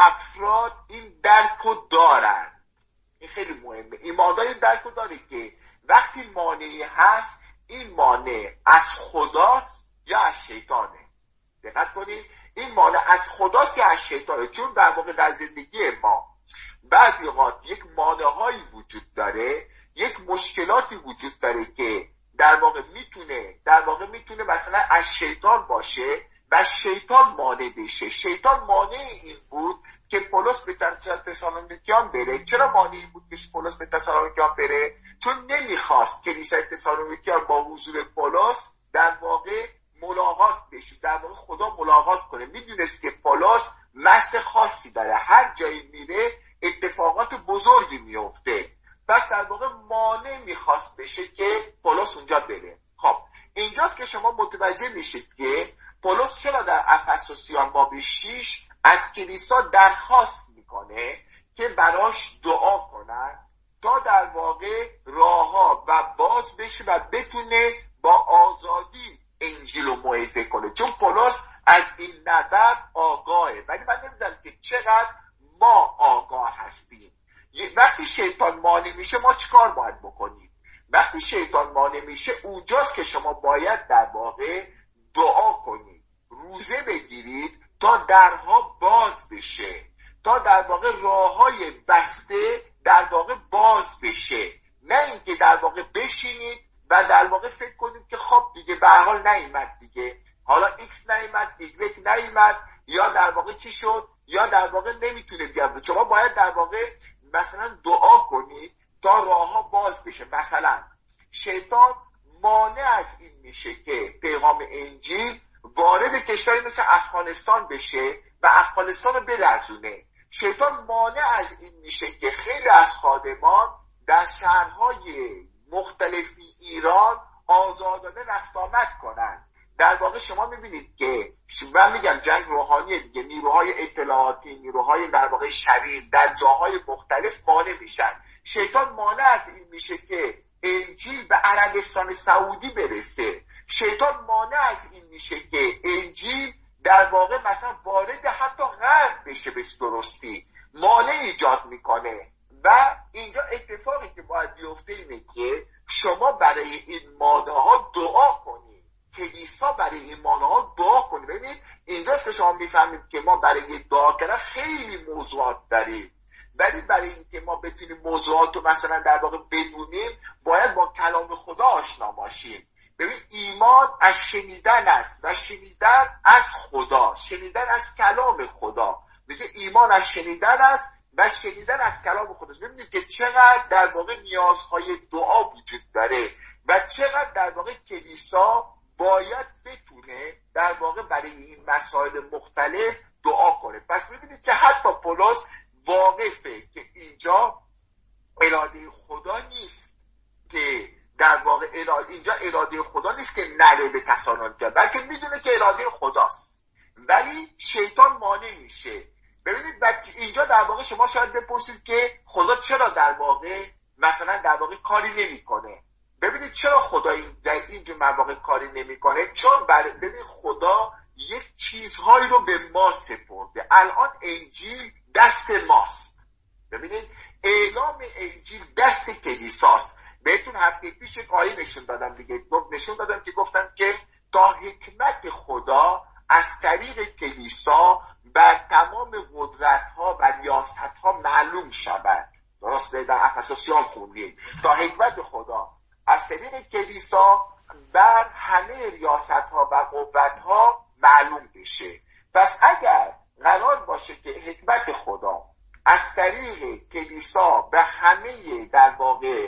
افراد این درکو دارن. این خیلی مهمه، ایماندار این درکو داره که وقتی مانعی هست این مانع از خداست یا از شیطانه. دقت کنید، این مانع از خداست یا از شیطانه. چون در واقع در زندگی ما بعضی اوقات یک مانع‌هایی وجود داره، یک مشکلاتی وجود داره که در واقع میتونه در واقع میتونه مثلا از شیطان باشه و شیطان مانع بشه. شیطان مانع این بود که پولس به تسالونیکیان بره. چرا مانع این بود که پولس به تسالونیکیان بره؟ چون نمیخواست کلیسای تسالونیکیان با حضور پولس در واقع ملاقات بشه، در واقع خدا ملاقات کنه. میدونست که پولس مس خاصی داره، هر جایی میره اتفاقات بزرگی میفته، پس در واقع مانع میخواست بشه که پولس اونجا بره. خب اینجاست که شما متوجه میشید که پولس چرا در افسوسیان باب شش از کلیسا درخواست میکنه که براش دعا کنن تا در واقع راهها و باز بشه و بتونه با آزادی انجیل رو موعظه کنه. چون پولس از این نظر آگاهه، ولی من نمیدونم که چقدر ما آگاه هستیم. وقتی شیطان مانع میشه ما چیکار باید بکنیم؟ وقتی شیطان مانع میشه اونجاست که شما باید در واقع دعا کنید، روزه بگیرید تا درها باز بشه، تا در واقع راههای بسته در واقع باز بشه. نه اینکه در واقع بشینید و در واقع فکر کنید که خب دیگه به هر حال نیامد دیگه، حالا ایکس نیامد، ایگرگ نیامد، یا در واقع چی شد، یا در واقع نمیتونه بیاد. شما باید در واقع مثلا دعا کنید تا راهها باز بشه. مثلا شیطان مانع از این میشه که پیغام انجیل وارد کشوری مثل افغانستان بشه و افغانستان رو بلرزونه. شیطان مانع از این میشه که خیلی از خادمان در شهرهای مختلفی ایران آزادانه رفت آمد کنن. در واقع شما میبینید که من میگم جنگ روحانی دیگه، نیروهای اطلاعاتی، نیروهای در واقع شریر در جاهای مختلف مانع میشن. شیطان مانع از این میشه که انجیل به عربستان سعودی برسه. شیطان مانع از این میشه که انجیل در واقع مثلا وارد حتی غرب بشه به درستی، مانع ایجاد میکنه. و اینجا اتفاقی که باید بیفته اینه که شما برای این مانع ها دعا کنید، کلیسا برای این مانع ها دعا کنید. ببینید اینجاست که شما میفهمید که ما برای دعا کردن خیلی موضوعات داریم، ولی برای اینکه ما بتونیم موضوعات رو مثلا در واقع بدونیم باید با کلام خدا آشنا باشیم. ببین ایمان از شنیدن است و شنیدن از خدا، شنیدن از کلام خدا. میگه ایمان از شنیدن است و شنیدن از کلام خدا. ببینید که چقدر در واقع نیازهای دعا وجود داره و چقدر در واقع کلیسا باید بتونه در واقع برای این مسائل مختلف دعا کنه. پس ببینید که حتی پولس واقفه که اینجا اراده خدا نیست، که در واقع اراده اینجا اراده خدا نیست که نره به تسالونیکا، بلکه میدونه که اراده خداست، ولی شیطان مانع میشه. ببینید اینجا در واقع شما شاید بپرسید که خدا چرا در واقع مثلا در واقع کاری نمیکنه. ببینید چرا خدا این در اینجور مواقع کاری نمیکنه؟ چون برای ببین خدا یک چیزهایی رو به ما سپرده. الان انجیل دست ماست. ببینید اعلام انجیل دست کلیساست. بهتون هفته پیش یک آیه نشون دادم دیگه، نشون دادم که گفتم که تا حکمت خدا از طریق کلیسا بر تمام قدرت ها و ریاست ها معلوم شود. درسته؟ در افسوسیان خوندیم تا حکمت خدا از طریق کلیسا بر همه ریاست ها و قوت ها معلوم بشه. پس اگر قرار باشه که حکمت خدا از طریق کلیسا به همه در واقع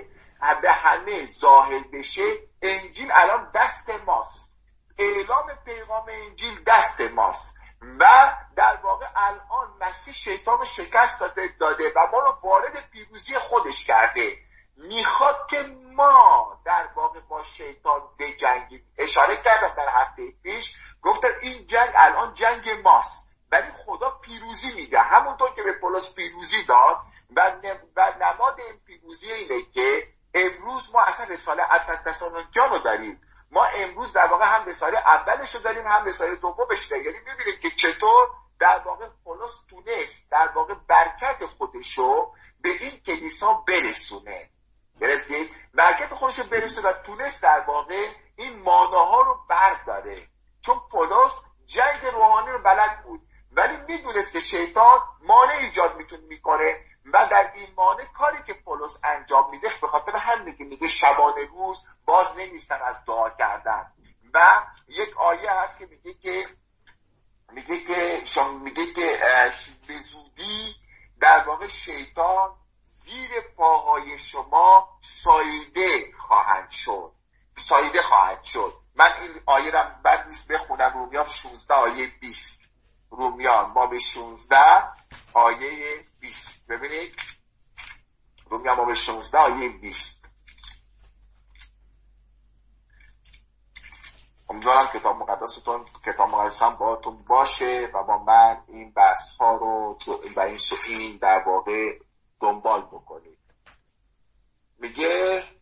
به همه ظاهر بشه، انجیل الان دست ماست، اعلام پیغام انجیل دست ماست و در واقع الان مسیح شیطان رو شکست داده و ما رو وارد پیروزی خودش کرده. میخواد که ما در واقع با شیطان بجنگیم. اشاره کردم در هفته پیش، گفتم این جنگ الان جنگ ماست، ولی خدا پیروزی میده، همونطور که به پولس پیروزی داد و نماد این پیروزی اینه که امروز ما اصلا رساله تسالونیکیان رو داریم. ما امروز در واقع هم رساله اولش رو داریم هم رساله دومش رو. یعنی میبینیم که چطور در واقع پولس تونست در واقع برکت خودشو به این کلیسا برسونه. گرفتید؟ برکت خودشو برسونه و تونست در واقع این ماناها رو برداره، چون پولس جنگ روحانی رو بلد بود، ولی میدونست که شیطان مانع ایجاد میتونه میکنه و در این مانع کاری که پولس انجام میده، به خاطر همینه که میگه شبانه روز باز نمیستن از دعا کردن. و یک آیه هست که میگه که میگه که شما میگه که به زودی در واقع شیطان زیر پاهای شما ساییده خواهد شد ساییده خواهد شد. من این آیه را بد نیست بخونم. رومیان شانزده آیه بیست. رومیان باب شانزده آیه بیست. ببینید رومیان باب شانزده آیه بیست. امیدوارم کتاب مقدستون کتاب مقدسم باهاتون باشه و با من این بحث ها رو و این سوئین در واقع دنبال بکنید. میگه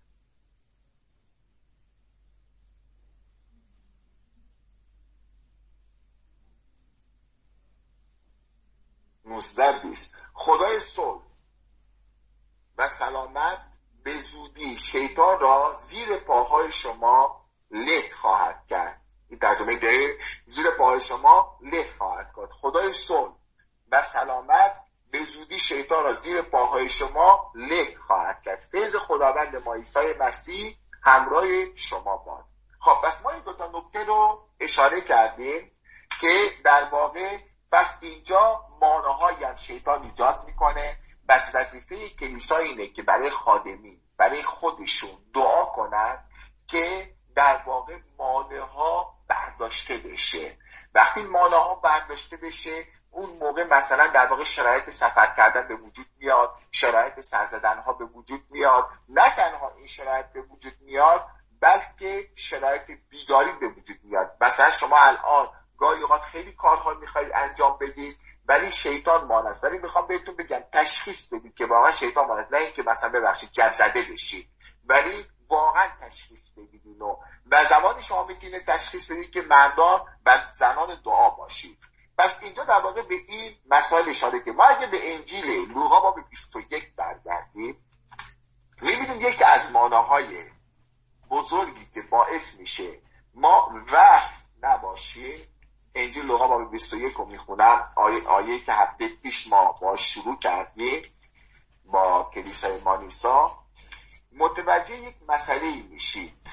نوزده بیست خدای صلح و سلامت به زودی شیطان را زیر پاهای شما له خواهد کرد. این ترجمه دقیق زیر پاهای شما له خواهد کرد. خدای صلح و سلامت به زودی شیطان را زیر پاهای شما له خواهد کرد. فیض خداوند ما عیسی مسیح همراه شما باد. خب پس ما این دو تا نکته رو اشاره کردیم که در واقع پس اینجا ماناهایی هم شیطان ایجاد میکنه. بس وظیفه کلیسا اینه که برای خادمین برای خودشون دعا کنن که در واقع مانعها برداشته بشه. وقتی مانعها برداشته بشه اون موقع مثلا در واقع شرایط سفر کردن به وجود میاد، شرایط سر زدن ها به وجود میاد. نه تنها این شرایط به وجود میاد بلکه شرایط بیداری به وجود میاد. مثلا شما الان گاهی اوقات خیلی کارها میخواید انجام بدید ولی شیطان مانع است. ولی میخوام بهتون بگم تشخیص بدید که واقعا شیطان مانع است، نه اینکه مثلا ببخشید جب زده بشید، ولی واقعا تشخیص بدید اینو. و زمانی شما میتونید تشخیص بدید که مردان و زنان دعا باشید. پس اینجا در واقع به این مسائل اشاره که ما اگه به انجیل لوقا باب بیست و یک برگردیم میبینیم یکی از ماناهای بزرگی که باعث میشه ما وحی نباشیم. انجیل لوقا باب بیست و یک رو میخونم، آیه آیه که هفته پیش ما با شروع کردیم با کلیسای مانیسا، متوجه یک مسئله میشید.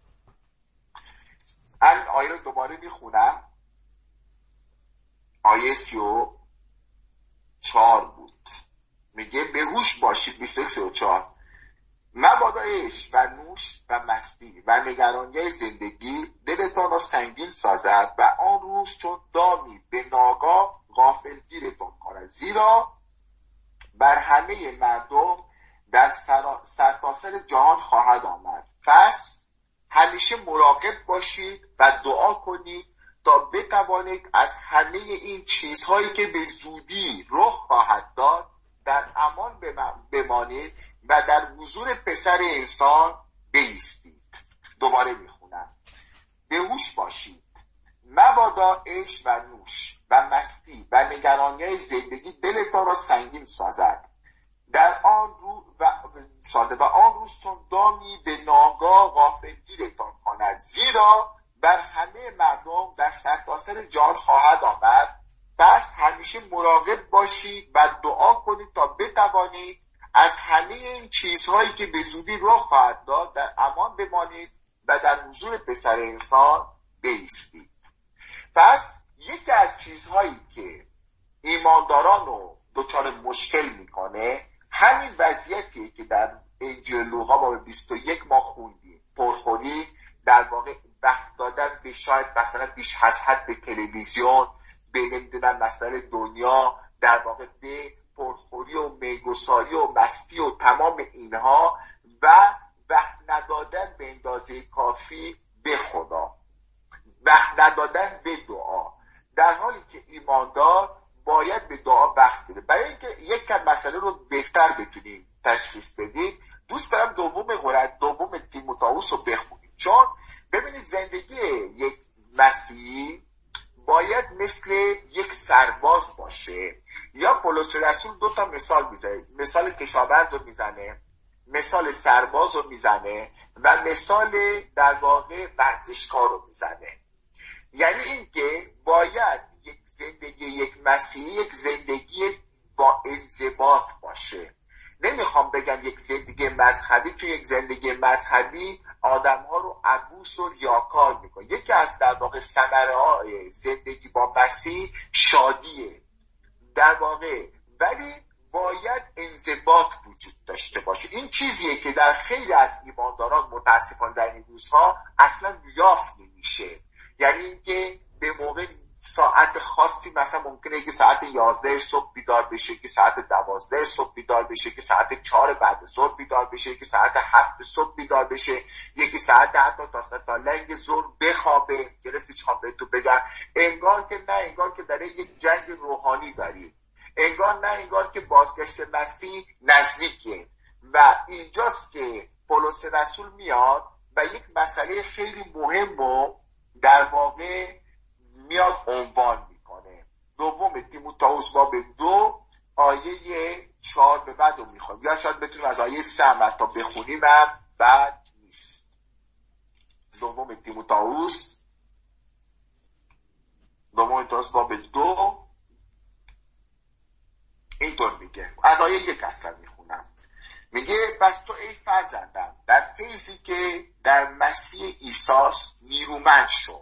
الان آیه رو دوباره میخونم. آیه سی و چهار بود، میگه به هوش باشید. بیست و یک سی و چهار مبادا عشق و نوش و مستی و نگرانی زندگی دلتان را سنگین سازد و آن روز چون دامی به ناگاه غافلگیرتان کند، زیرا بر همه مردم در سرتاسر جهان خواهد آمد. پس همیشه مراقب باشید و دعا کنید تا بتوانید از همه این چیزهایی که به زودی رخ خواهد داد در امان بمانید و در حضور پسر انسان بایستید. دوباره میخونم. به هوش باشید، مبادا عیش و نوش و مستی و نگرانی زندگی دلتان را سنگین سازد در آن رو و ساده و آن روز چون دامی به ناگاه غافلگیرتان کند، زیرا بر همه مردم در سرتاسر جهان خواهد آمد. پس همیشه مراقب باشید و دعا کنید تا بتوانید از همه این چیزهایی که به زودی رخ خواهد داد در امان بمانید و در حضور پسر انسان بایستید. پس یکی از چیزهایی که ایمانداران رو دچار مشکل میکنه همین وضعیتی که در انجیل لوقا باب بیست و یک ما خوندیم، پرخوری، در واقع وقت دادن به شاید مثلا بیش از حد به تلویزیون، به نمیدونم مسائل دنیا، در واقع به پرخوری و میگساری و مستی و تمام اینها، و وقت ندادن به اندازه کافی به خدا، وقت ندادن به دعا، در حالی که ایماندار باید به دعا وقت بده. برای اینکه یک کم مسئله رو بهتر بتونیم تشخیص بدیم، دوست دارم دوم قرآن دوم تیموتائوس رو بخونیم، چون ببینید زندگی یک مسیحی باید مثل یک سرباز باشه. یا پولس رسول دو تا مثال میزنه، مثال کشاورز رو میزنه، مثال سرباز رو میزنه و مثال در واقع ورزشکار رو میزنه. یعنی اینکه باید یک زندگی یک مسیحی یک زندگی با انضباط باشه. نمیخوام بگم یک زندگی مذهبی، چون یک زندگی مذهبی آدم‌ها رو عبوس و ریاکار میکنه. یکی از در واقع ثمره‌های زندگی با مسیح شادیه در واقع، ولی باید انضباط وجود داشته باشه. این چیزیه که در خیلی از ایمانداران متاسفانه در این روزها اصلا یافت نمیشه. یعنی اینکه به موقع ساعت خاصی، مثلا ممکنه که ساعت یازده صبح بیدار بشه، که ساعت دوازده صبح بیدار بشه، که ساعت چهار بعد ظهر بیدار بشه، که ساعت هفت صبح بیدار بشه، یکی ساعت حتی تا تا لنگ ظهر بخوابه. گرفتی چون به تو بگم انگار که نه، انگار که در یک جنگ روحانی داریم، انگار نه، انگار که بازگشت مسیح نزدیکه. و اینجاست که پولس رسول میاد و یک مسئله خیلی مهم رو در واقع میاد عنوان میکنه. دوم تیموتائوس باب دو آیه چهار به بعد رو میخوام، یا شاید بتونیم از آیه سه تا بخونیم و بعد نیست. دوم تیموتائوس دوم تیموتائوس باب دو اینطور میگه، از آیه یک اصلا میخونم. میگه پس تو ای فرزندم در فیضی که در مسیح عیسی نیرومند شو.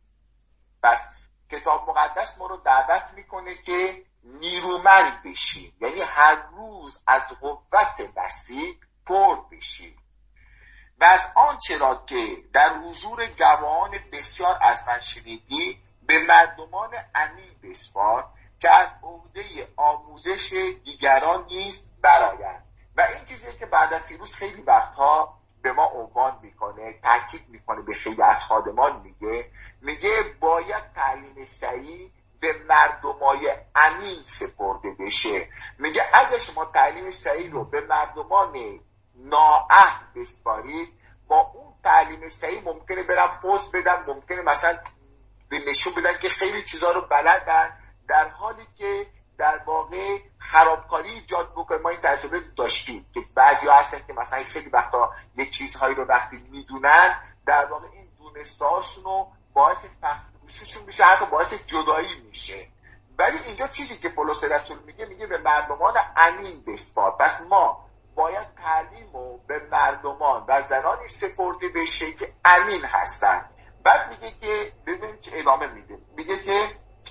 پس کتاب مقدس ما رو دعوت میکنه که نیرومند بشیم، یعنی هر روز از قوت مسیح پر بشیم. و از آنچه را که در حضور گواهان بسیار از من شنیدی به مردمان امین بسپار، که از عهده آموزش دیگران نیز برآیند. و این چیزی که بعد از فیروز خیلی وقتها به ما عنوان میکنه، تاکید میکنه به خیلی از خادمان، میگه میگه باید تعلیم صحیح به مردمای امین سپرده بشه. میگه اگه شما تعلیم صحیح رو به مردمان نااهل بسپارید، با اون تعلیم صحیح ممکنه برن پست بدن، ممکنه مثلا به نشون بدن که خیلی چیزا رو بلدن، در حالی که در واقع خرابکاری ایجاد بکنه. ما این تجربه داشتیم که بعضی ها هستن که مثلا خیلی وقتا یک چیزهایی رو وقتی میدونن، در واقع این دونستهاشون رو باعث فهمشون میشه، حتی باعث جدایی میشه. ولی اینجا چیزی که پولس رسول میگه، میگه به مردمان امین بسپار. پس ما باید تعلیم رو به مردمان و زنانی سپرده بشه که امین هستن. بعد میگه که ببین چه ادامه میده، میگه که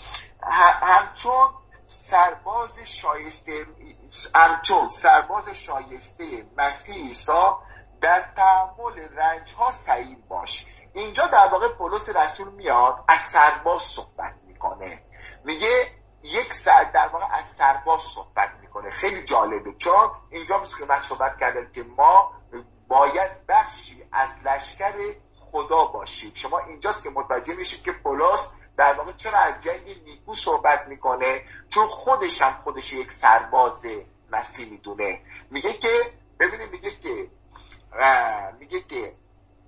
همچون سرباز شایسته همچون سرباز شایسته مسیح عیسی در تحمل رنج ها سعی باش. اینجا در واقع پولس رسول میاد از سرباز صحبت میکنه، میگه یک سر در واقع از سرباز صحبت میکنه. خیلی جالبه، چون اینجا مثل که من صحبت کردم که ما باید بخشی از لشکر خدا باشیم. شما اینجاست که متوجه میشید که پولس در واقع چرا از جنگ نیکو صحبت میکنه، چون خودش هم خودش یک سرباز مسیح میدونه. میگه که ببینید، میگه که میگه که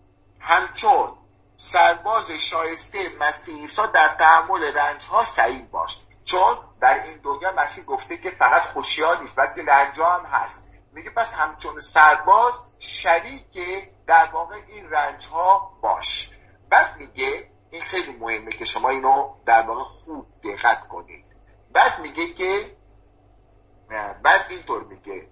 همچون سرباز شایسته مسیح عیسی در تحمل رنج ها سعی باش. چون در این دنیا مسیح گفته که فقط خوشی ها نیست بلکه رنج ها هم هست. میگه پس همچون سرباز شریک در واقع این رنج ها باش. بعد میگه این خیلی مهمه که شما اینو در واقع خوب دقت کنید. بعد میگه که بعد اینطور میگه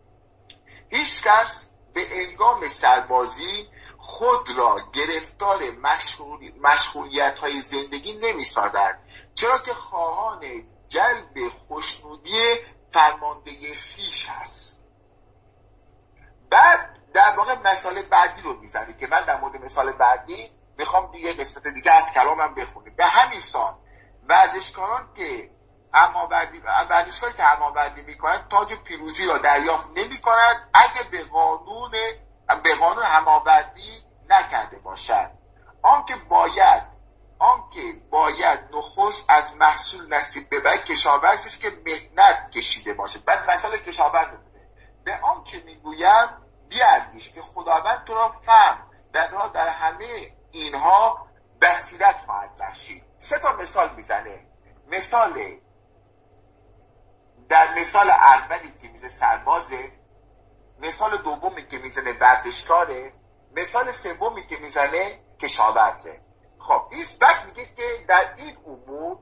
هیچ کس به انگام سربازی خود را گرفتار مشغولیت های زندگی نمی سازد، چرا که خواهان جلب خوشنودی فرمانده خیش هست. مثال بعدی رو میزنی که من در مورد مثال بعدی میخوام دیگه قسمت دیگه از کلامم بخونیم. به همین سان ورزشکاران که هماوردی ورزشکاری که هماوردی میکنند تاج پیروزی را دریافت نمیکنند اگه به قانون به قانون هماوردی نکرده باشند. آنکه باید آنکه باید نخست از محصول نصیب ببرد کشاورزی است که مهنت کشیده باشد. بعد مثال کشاورز بوده. به آنکه میگویم بیاندیش که خداوند تو را فهم در راه در همه اینها بصیرت خواهد بخشید. سه تا مثال میزنه. مثال در مثال اولی که میزه سربازه، مثال دومی که میزنه ورزشکاره، مثال سومی که میزنه کشاورزه. خب این بعد میگه که در این امور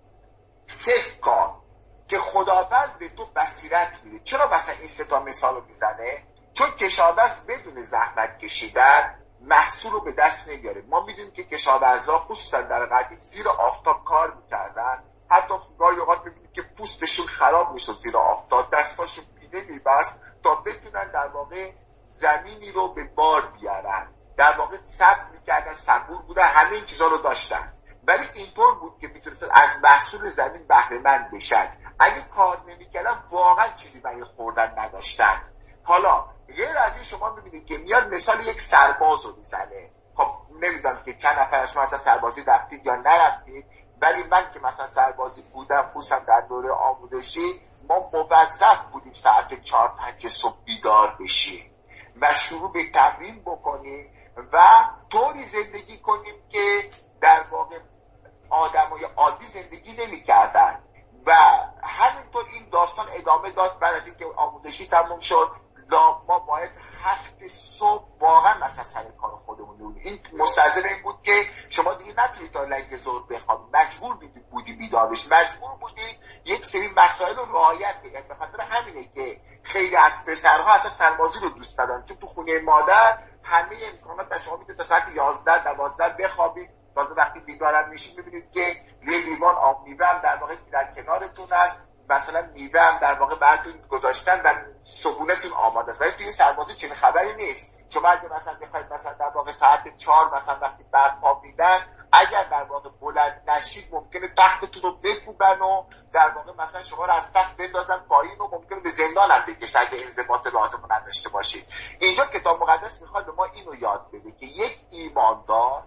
فکر کن که خداوند به تو بصیرت میده. چرا مثلا این سه تا مثال رو میزنه؟ چون کشاورز بدون زحمت کشیدن محصول رو به دست نمیاره. ما میدونیم که کشاورزا خصوصا در قدیم زیر آفتاب کار میکردن، حتی گاهی اوقات میبینیم که پوستشون خراب میشه زیر آفتاب، دستاشون پیله میبست تا بتونن در واقع زمینی رو به بار بیارن. در واقع صبر میکردن، صبور بودن، همه این چیزا رو داشتن، ولی اینطور بود که میتونستن از محصول زمین بهره مند بشن. اگه کار نمیکردن واقعا چیزی برای خوردن نداشتن. حالا غیر از این شما میبینید که میاد مثال یک سرباز رو میزنه. خب نمیدونم که چند نفر از شما اصلا سربازی رفتید یا نرفتید، ولی من که مثلا سربازی بودم خصوصا در دوره آموزشی ما موظف بودیم ساعت چهار پنج صبح بیدار بشیم و شروع به تمرین بکنیم و طوری زندگی کنیم که در واقع آدمای عادی زندگی نمی کردن و همینطور این داستان ادامه داد. بعد از اینکه آموزشی تموم شد ما باید هفت صبح واقعا مثلا سر کار خودمون بودیم. این مستلزم این بود که شما دیگه نتونید تا لنگ ظهر بخوابید، مجبور بودی بیدار بشی، مجبور بودی یک سری مسائل رو رعایت کنید. به خاطر همینه که خیلی از پسرها اصلا سربازی رو دوست دارن، چون تو خونه مادر همه امکانات به شما میده تا ساعت یازده دوازده بخوابید. تازه وقتی بیدارم میشید میبینید که روی لیوان آب میوه هم در واقع در کنارتون است، مثلا میوه هم در واقع براتون گذاشتن و صبحونتون آماده است. ولی توی سربازی چنین خبری نیست. شما اگه مثلا بخواید مثلا در واقع ساعت چهار مثلا وقتی برپا میدن اگر در واقع بلند نشید ممکنه تختتون رو بکوبن و در واقع مثلا شما رو از تخت بندازن پایین و ممکنه به زندان هم بکشن اگه انضباط لازم رو نداشته باشید. اینجا کتاب مقدس میخواد به ما اینو یاد بده که یک ایماندار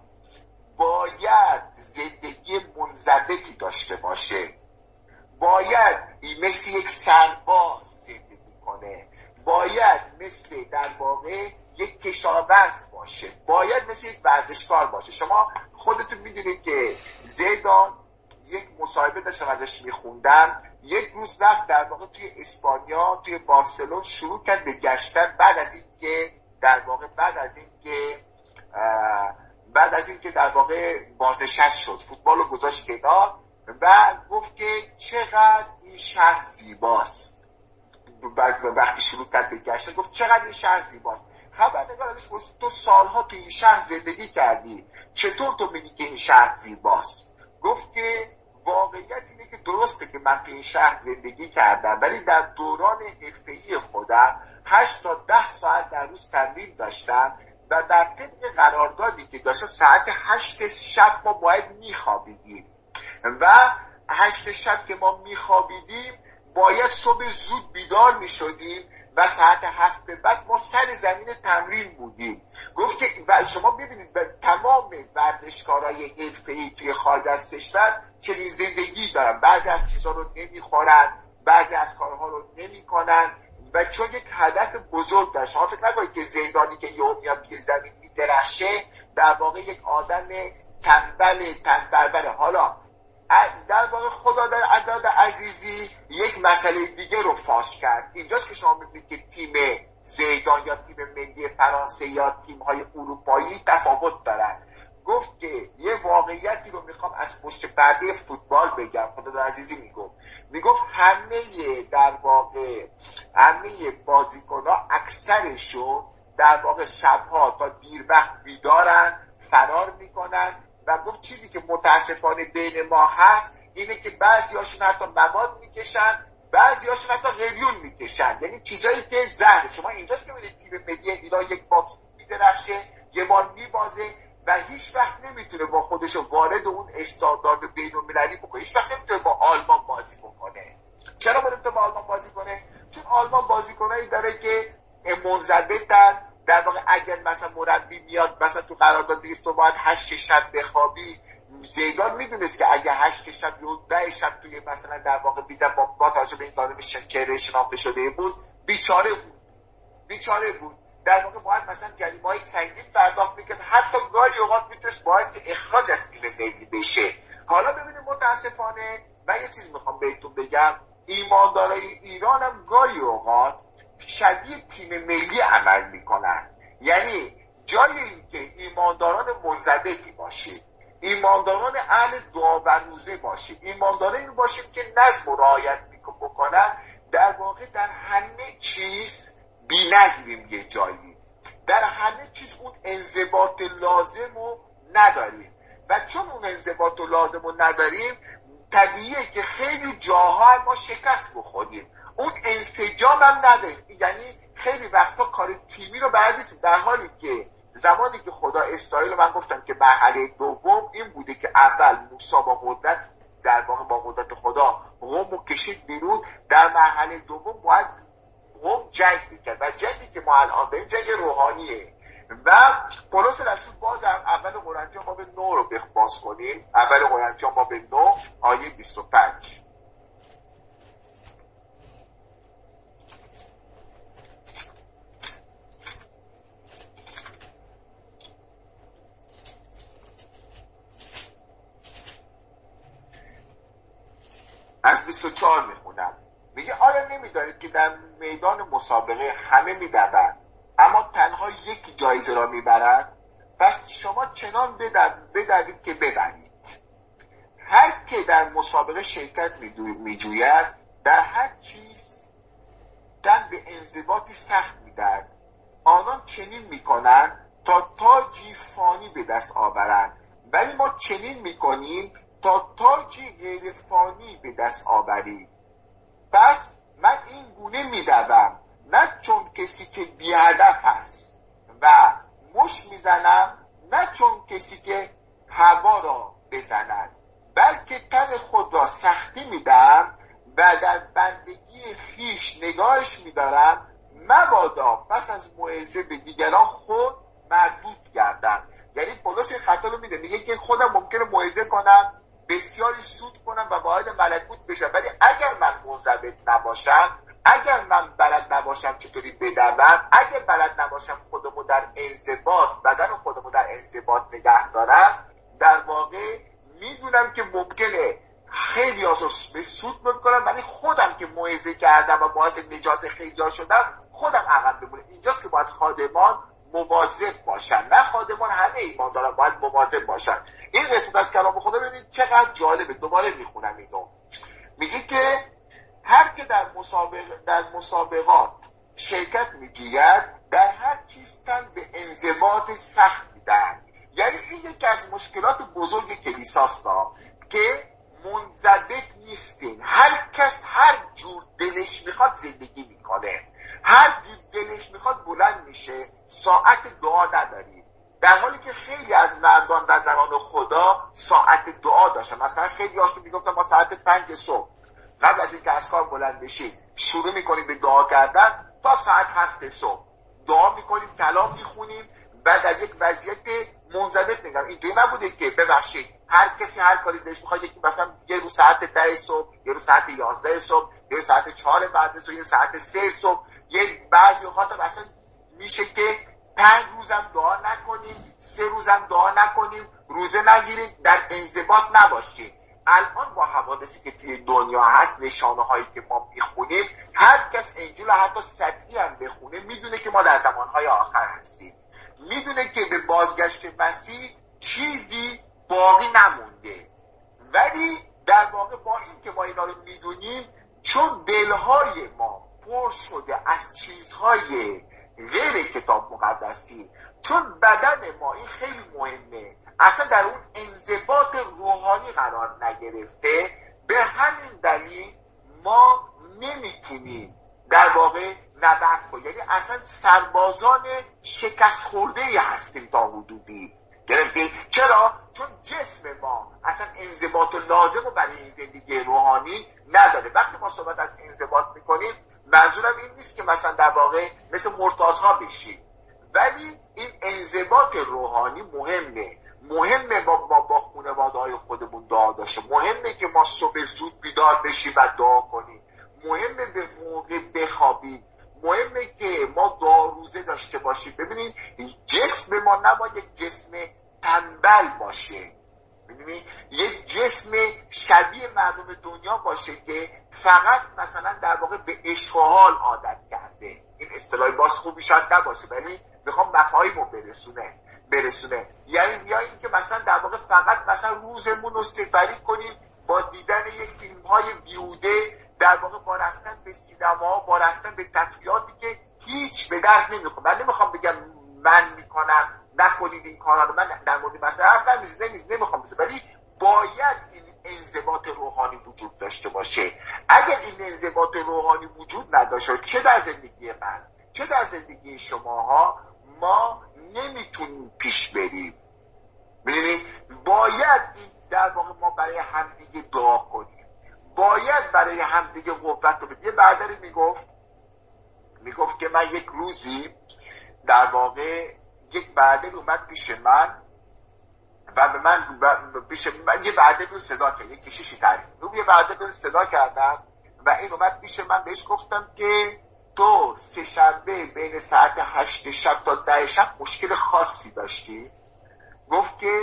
باید زندگی منضبطی داشته باشه، باید مثل یک سرباز زندگی کنه، باید مثل در واقع یک کشاورز باشه، باید مثل یک ورزشکار باشه. شما خودتون میدونید که زیدان یک مصاحبه داشتم ازش میخوندم، یک روز رفت در واقع توی اسپانیا توی بارسلون شروع کرد به گشتن بعد از این که در واقع بعد از این که بعد از این که در واقع بازنشسته شد فوتبال رو گذاشت کنار و گفت که چقدر این شهر زیباست. بعد وقتی شروع کرد به گشتن گفت چقدر این شهر زیباست. خبرنگار ازش پرسید تو سالها تو این شهر زندگی کردی، چطور تو میگی که این شهر زیباست؟ گفت که واقعیت اینه که درسته که من تو این شهر زندگی کردم، ولی در دوران حرفه‌ای خودم هشت تا ده ساعت در روز تمرین داشتم و در طبق قراردادی که داشتم ساعت هشت شب ما باید میخوابیدیم و هشت شب که ما میخوابیدیم باید صبح زود بیدار میشدیم و ساعت هفت به بعد ما سر زمین تمرین بودیم. گفت که و شما ببینید به تمام ورزشکارای حرفه‌ای توی خارج از کشور چنین زندگی دارن، بعضی از چیزها رو نمیخورن، بعضی از کارها رو نمیکنن و چون یک هدف بزرگ داشت. شما فکر نکنید که زیدانی که یهو میاد توی زمین میدرخشه در واقع یک آدم تنبل تنبل. حالا در واقع خدا در عداد عزیزی یک مسئله دیگه رو فاش کرد. اینجاست که شما میبینید که تیم زیدان یا تیم ملی فرانسه یا تیم‌های اروپایی تفاوت دارن. گفت که یه واقعیتی رو میخوام از پشت پرده فوتبال بگم. خدا در عزیزی میگفت میگفت همه در واقع همه بازیکن‌ها اکثرشون در واقع شبها تا دیر وقت بیدارن، فرار میکنن و گفت چیزی که متاسفانه بین ما هست اینه که بعضی هاشون حتی مواد میکشن، بعضی هاشون حتی قلیون میکشن، یعنی چیزایی که زهر. شما اینجاست که میدید تیم ملی ایران یک بار میدرخشه، یه بار میبازه و هیچ وقت نمیتونه با خودش وارد اون استاندارد بین‌المللی بکنه. هیچ وقت نمیتونه با آلمان بازی بکنه. چرا نمیتونه با آلمان بازی کنه؟ چون آلمان بازیکنایی داره که منضبطن. در واقع اگر مثلا مربی میاد مثلا تو قرارداد بگه تو باید هشت شب بخوابی، زیدان میدونست که اگه هشت شب یا ده شب توی مثلا در واقع بیدن با با توجه به این قانون شکره شناخته شده بود، بیچاره بود بیچاره بود در واقع باید مثلا جریمه‌های سنگین پرداخت میکرد، حتی گاهی اوقات میتونست باعث اخراج از تیم ملی بشه. حالا ببینید متاسفانه من یه چیز میخوام بهتون بگم، ایماندارای ایران هم گاهی اوقات شبیه تیم ملی عمل میکنن. یعنی جای اینکه ایمانداران منضبطی باشید، ایمانداران اهل دعا و روزه باشید، ایمانداران این باشید که نظم و رعایت بکنن، در واقع در همه چیز بی نظمیم یه جایی، در همه چیز اون انضباط لازم رو نداریم و چون اون انضباط لازم رو نداریم طبیعیه که خیلی جاها ما شکست بخوریم، اون انسجام هم نداریم. یعنی خیلی وقتا کار تیمی رو بردیسیم، در حالی که زمانی که خدا اسرائیل، من گفتم که مرحله دوم این بوده که اول موسی با قدرت در واقع با قدرت خدا قوم رو کشید بیرون، در مرحله دوم باید قوم جنگ میکرد و جنگی که ما الان داریم جنگ روحانیه. و پولس رسول باز اول قرنتیان باب نه رو باز کنیم، اول قرنتیان باب نه آیه بیست و پنج. از بیست و چهار میخونم، میگه آیا نمیدانید که در میدان مسابقه همه میدوند اما تنها یک جایزه را میبرند؟ پس شما چنان بدوید که ببرید. هر که در مسابقه شرکت میجوید در هر چیز تن به انضباطی سخت میدهد. آنان چنین میکنند تا تاجی فانی به دست آورند، ولی ما چنین میکنیم تا تاجی غیر فانی به دست آورید. پس من این گونه میدوم نه چون کسی که بی‌هدف است و مش میزنم، نه چون کسی که هوا را بزند، بلکه تن خود را سختی میدم و در بندگی خیش نگاهش میدارم، مبادا پس از موعظه به دیگران خود مردود گردم. یعنی پولس خطا رو میده، میگه که خودم ممکنه موعظه کنم، بسیاری سود کنم و وارد ملکوت بشم، ولی اگر من منضبط نباشم، اگر من بلد نباشم چطوری بدوم، اگر بلد نباشم خودمو در انضباط، بدن خودمو در انضباط نگه دارم، در واقع میدونم که ممکنه خیلی آساس به سود میکنم، ولی خودم که موعظه کردم و باعث نجات خیلی ها شدم خودم عقب بمونم. اینجاست که باید خادمان مواظب باشن، نه خادمان، همه ایمانداران باید مواظب باشن. این قسمت از کلام خدا ببینید چقدر جالبه، دوباره میخونم اینو. میگه که هر که در مسابقه در مسابقات شرکت میجوید در هر چیز تن به انضباط سخت میدن. یعنی این یکی از مشکلات بزرگ کلیساست که منضبط نیستین. هر کس هر جور دلش میخواد زندگی میکنه، هر جور دلش میخواد بلند میشه، ساعت دعا نداریم، در حالی که خیلی از مردان و زنان خدا ساعت دعا داشتن. مثلا خیلی هاشون میگفتن ما ساعت پنج صبح قبل از اینکه از کار بلند بشیم شروع میکنیم به دعا کردن تا ساعت هفت صبح دعا میکنیم، کلام میخونیم و در یک وضعیت منضبط میگم. اینجوری نبوده که ببخشید هر کسی هر کاری دلش میخواد، یکی مثلا یه رو ساعت ده صبح، یه رو ساعت یازده صبح، یه رو ساعت چهار بعد صبح، یه رو ساعت سه صبح. یه بعضی اوقات مثلا میشه که پنج روزم دعا نکنیم، سه روزم دعا نکنیم، روزه نگیریم، در انضباط نباشیم. الان با حوادثی که توی دنیا هست، نشانه هایی که ما میخونیم، هر کس انجیل حتی سطحی هم بخونه میدونه که ما در زمانهای آخر هستیم، میدونه که به بازگشت مسیح چیزی باقی نمونده. ولی در واقع با این که ما اینا رو میدونیم، چون دلهای ما پر شده از چیزهای غیر کتاب مقدسی، چون بدن ما، این خیلی مهمه، اصلا در اون انضباط روحانی قرار نگرفته، به همین دلیل ما نمیتونیم در واقع نبرد کنیم. یعنی اصلا سربازان شکست خورده ای هستیم تا حدودی. گرفتید؟ چرا؟ چون جسم ما اصلا انضباط لازم رو برای این زندگی روحانی نداره. وقتی ما صحبت از انضباط میکنیم منظورم این نیست که مثلا در واقع مثل مرتازها بشیم، ولی این انضباط روحانی مهمه. مهمه ما با, با خانواده‌های خودمون دعا داشته، مهمه که ما صبح زود بیدار بشیم و دعا کنیم، مهمه به موقع بخوابیم، مهمه که ما دعا روزه داشته باشیم. ببینید جسم ما نباید یک جسم تنبل باشه، ببینید یک جسم شبیه مردم دنیا باشه که فقط مثلا در واقع به عشق و حال عادت کرده. این اصطلاح باز خوبی شاید نباشه ولی میخوام مفاهیمو برسونه برسونه یعنی یا این که مثلا در واقع فقط مثلا روزمون رو سپری کنیم با دیدن یک فیلم های بیهوده، در واقع با رفتن به سینما، با رفتن به تفریحاتی که هیچ به درد نمیخوره. من نمیخوام بگم من میکنم نکنید این کارا رو، من در مورد مثلا حرف نمیزنم نمیز نمیخوام بزنم، ولی باید این انضباط روحانی وجود داشته باشه. اگر این انضباط روحانی وجود نداشته، چه در زندگی من چه در زندگی شماها، ما نمیتونیم پیش بریم. ببینید باید این در واقع ما برای همدیگه دعا کنیم، باید برای همدیگه قوت بدیم. یه برادری میگفت میگفت که من یک روزی در واقع یک برادر اومد پیش من و به من پیش من یه برادر رو صدا کرد، یک کشیشی تعریف رو یه برادر رو صدا کردم و این اومد پیش من، بهش گفتم که تو سه شنبه بین ساعت هشت شب تا ده شب مشکل خاصی داشتی؟ گفت که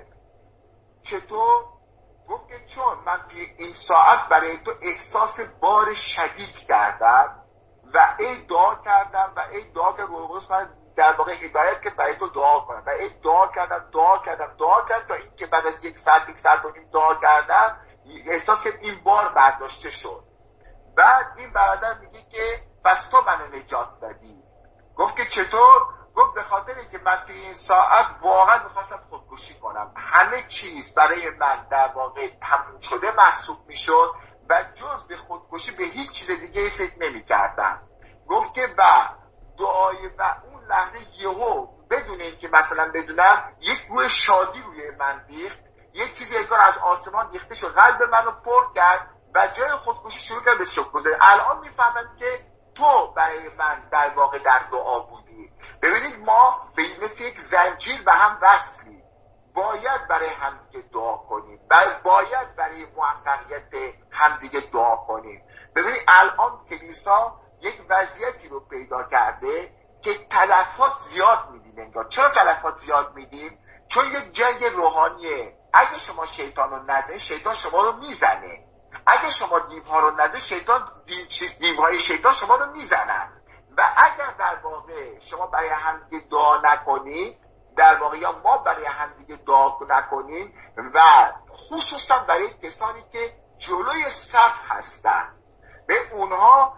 چطور؟ گفت که چون من این ساعت برای تو احساس بار شدید کردم و ای دعا کردم و ای دعا که روح القدس من در واقع هدایت که برای تو دعا کنم و ای دعا کردم دعا کردم دعا کردم تا این که بعد از یک ساعت یک ساعت و نیم دعا کردم احساس که این بار برداشته شد. بعد این برادر میگه که پس تو منو نجات دادی. گفت که چطور؟ گفت به خاطر که من توی این ساعت واقعا میخواستم خودکشی کنم، همه چیز برای من در واقع تموم شده محسوب میشد و جز به خودکشی به هیچ چیز دیگه فکر نمی کردم. گفت که و دعای و اون لحظه یهو بدون این که مثلا بدونم یک روح شادی روی من ریخت، یک چیزی انگار از آسمان ریخته شد، قلب منو پر کرد و جای خودکشی شروع کرد به شکرگزاری. الان میفهمم که تو برای من در واقع در دعا بودی. ببینید ما به مثل یک زنجیر به هم وصلیم، باید برای همدیگه دعا کنیم، باید برای موفقیت همدیگه دعا کنیم. ببینید الان کلیسا یک وضعیتی رو پیدا کرده که تلفات زیاد میدیم. انگار چرا تلفات زیاد میدیم؟ چون یک جنگ روحانیه. اگه شما شیطان رو نزنید شیطان شما رو میزنه، اگه شما دیوها رو نزنید شیطان دیوهای شیطان شما رو میزنن. و اگر در واقع شما برای همدیگه دعا نکنید، در واقع یا ما برای همدیگه دعا نکنیم و خصوصا برای کسانی که جلوی صف هستن، به اونها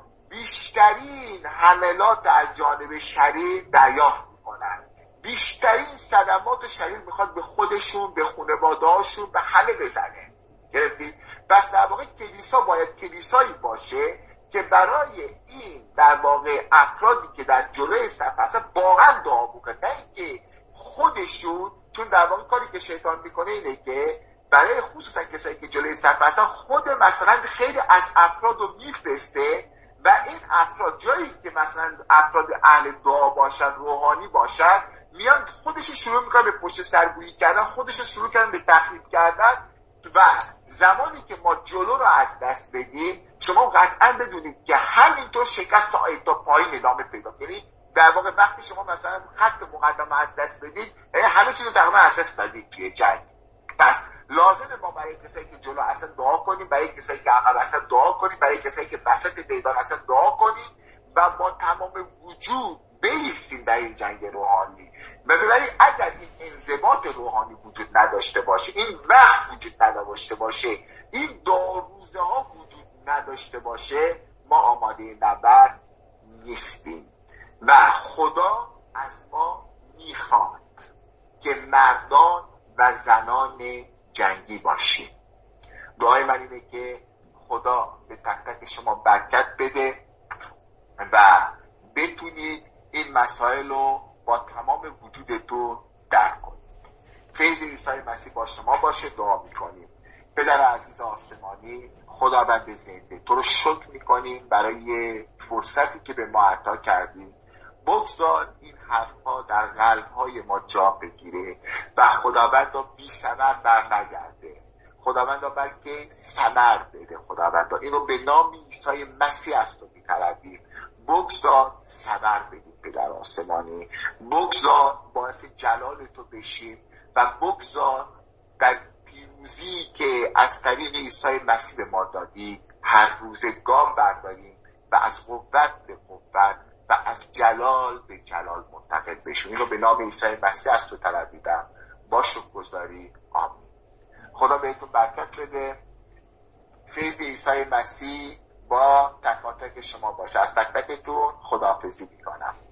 بیشترین حملات از جانب شریر دریافت میکنن، بیشترین صدمات شریر میخواد به خودشون، به خانواده‌هاشون، به همه بزنه. گرفتید؟ پس در واقع کلیسا باید کلیسایی باشه که برای این در واقع افرادی که در جلوی صف هستن واقعا دعا بکنه، نه اینکه خودشون، چون در واقع کاری که شیطان میکنه اینه که برای خصوصا کسایی که جلوی صف هستن خود مثلا خیلی از افراد رو میفرسته و این افراد جایی که مثلا افراد اهل دعا باشن، روحانی باشن، میان خودشون شروع میکنن به پشت سرگویی کردن، خودشون شروع کردن به تخریب کردن. و زمانی که ما جلو رو از دست بدیم، شما قطعا بدونید که همینطور شکست تا تا پایین ادامه پیدا کنید. یعنی در واقع وقتی شما مثلا خط مقدمه از دست بدید، یعنی همه چیز رو تقریبا از دست دادید توی جنگ. پس لازمه ما برای کسایی که جلو هستن دعا کنیم، برای کسایی که عقب هستن دعا کنیم، برای کسایی که وسط میدان هستن دعا کنیم و با تمام وجود بایستیم در این جنگ روحانی. ولی اگر این انضباط روحانی وجود نداشته باشه، این وقت وجود نداشته باشه، این داروزه ها وجود نداشته باشه، ما آماده نبرد نیستیم و خدا از ما میخواد که مردان و زنان جنگی باشیم. دعای من اینه که خدا به تک تک شما برکت بده و بتونید این مسائل رو با تمام وجودتون درک کنید. فیض عیسی مسیح با شما باشه. دعا میکنیم. پدر عزیز آسمانی، خداوند زنده، تو رو شکر میکنیم برای فرصتی که به ما عطا کردی. بگذار این حرفها در قلبهای ما جا بگیره و خداوندا بی ثمر بر نگرده. خداوندا بلکه ثمر بده. خداوندا اینو به نام عیسی مسیح از تو میطلبیم. بگذار ثمر بدیم پدر آسمانی. بگذار باعث جلال تو بشیم و بگذار در پیروزی که از طریق عیسی مسیح به ما دادی هر روز گام برداریم و از قوت به قوت و از جلال به جلال منتقل بشیم. اینو به نام عیسی مسیح از تو طلبیدم. با شکرگزاری آمین. خدا بهتون برکت بده. فیض عیسی مسیح با تک تک شما باشه. از تک تکتون خداحافظی میکنم.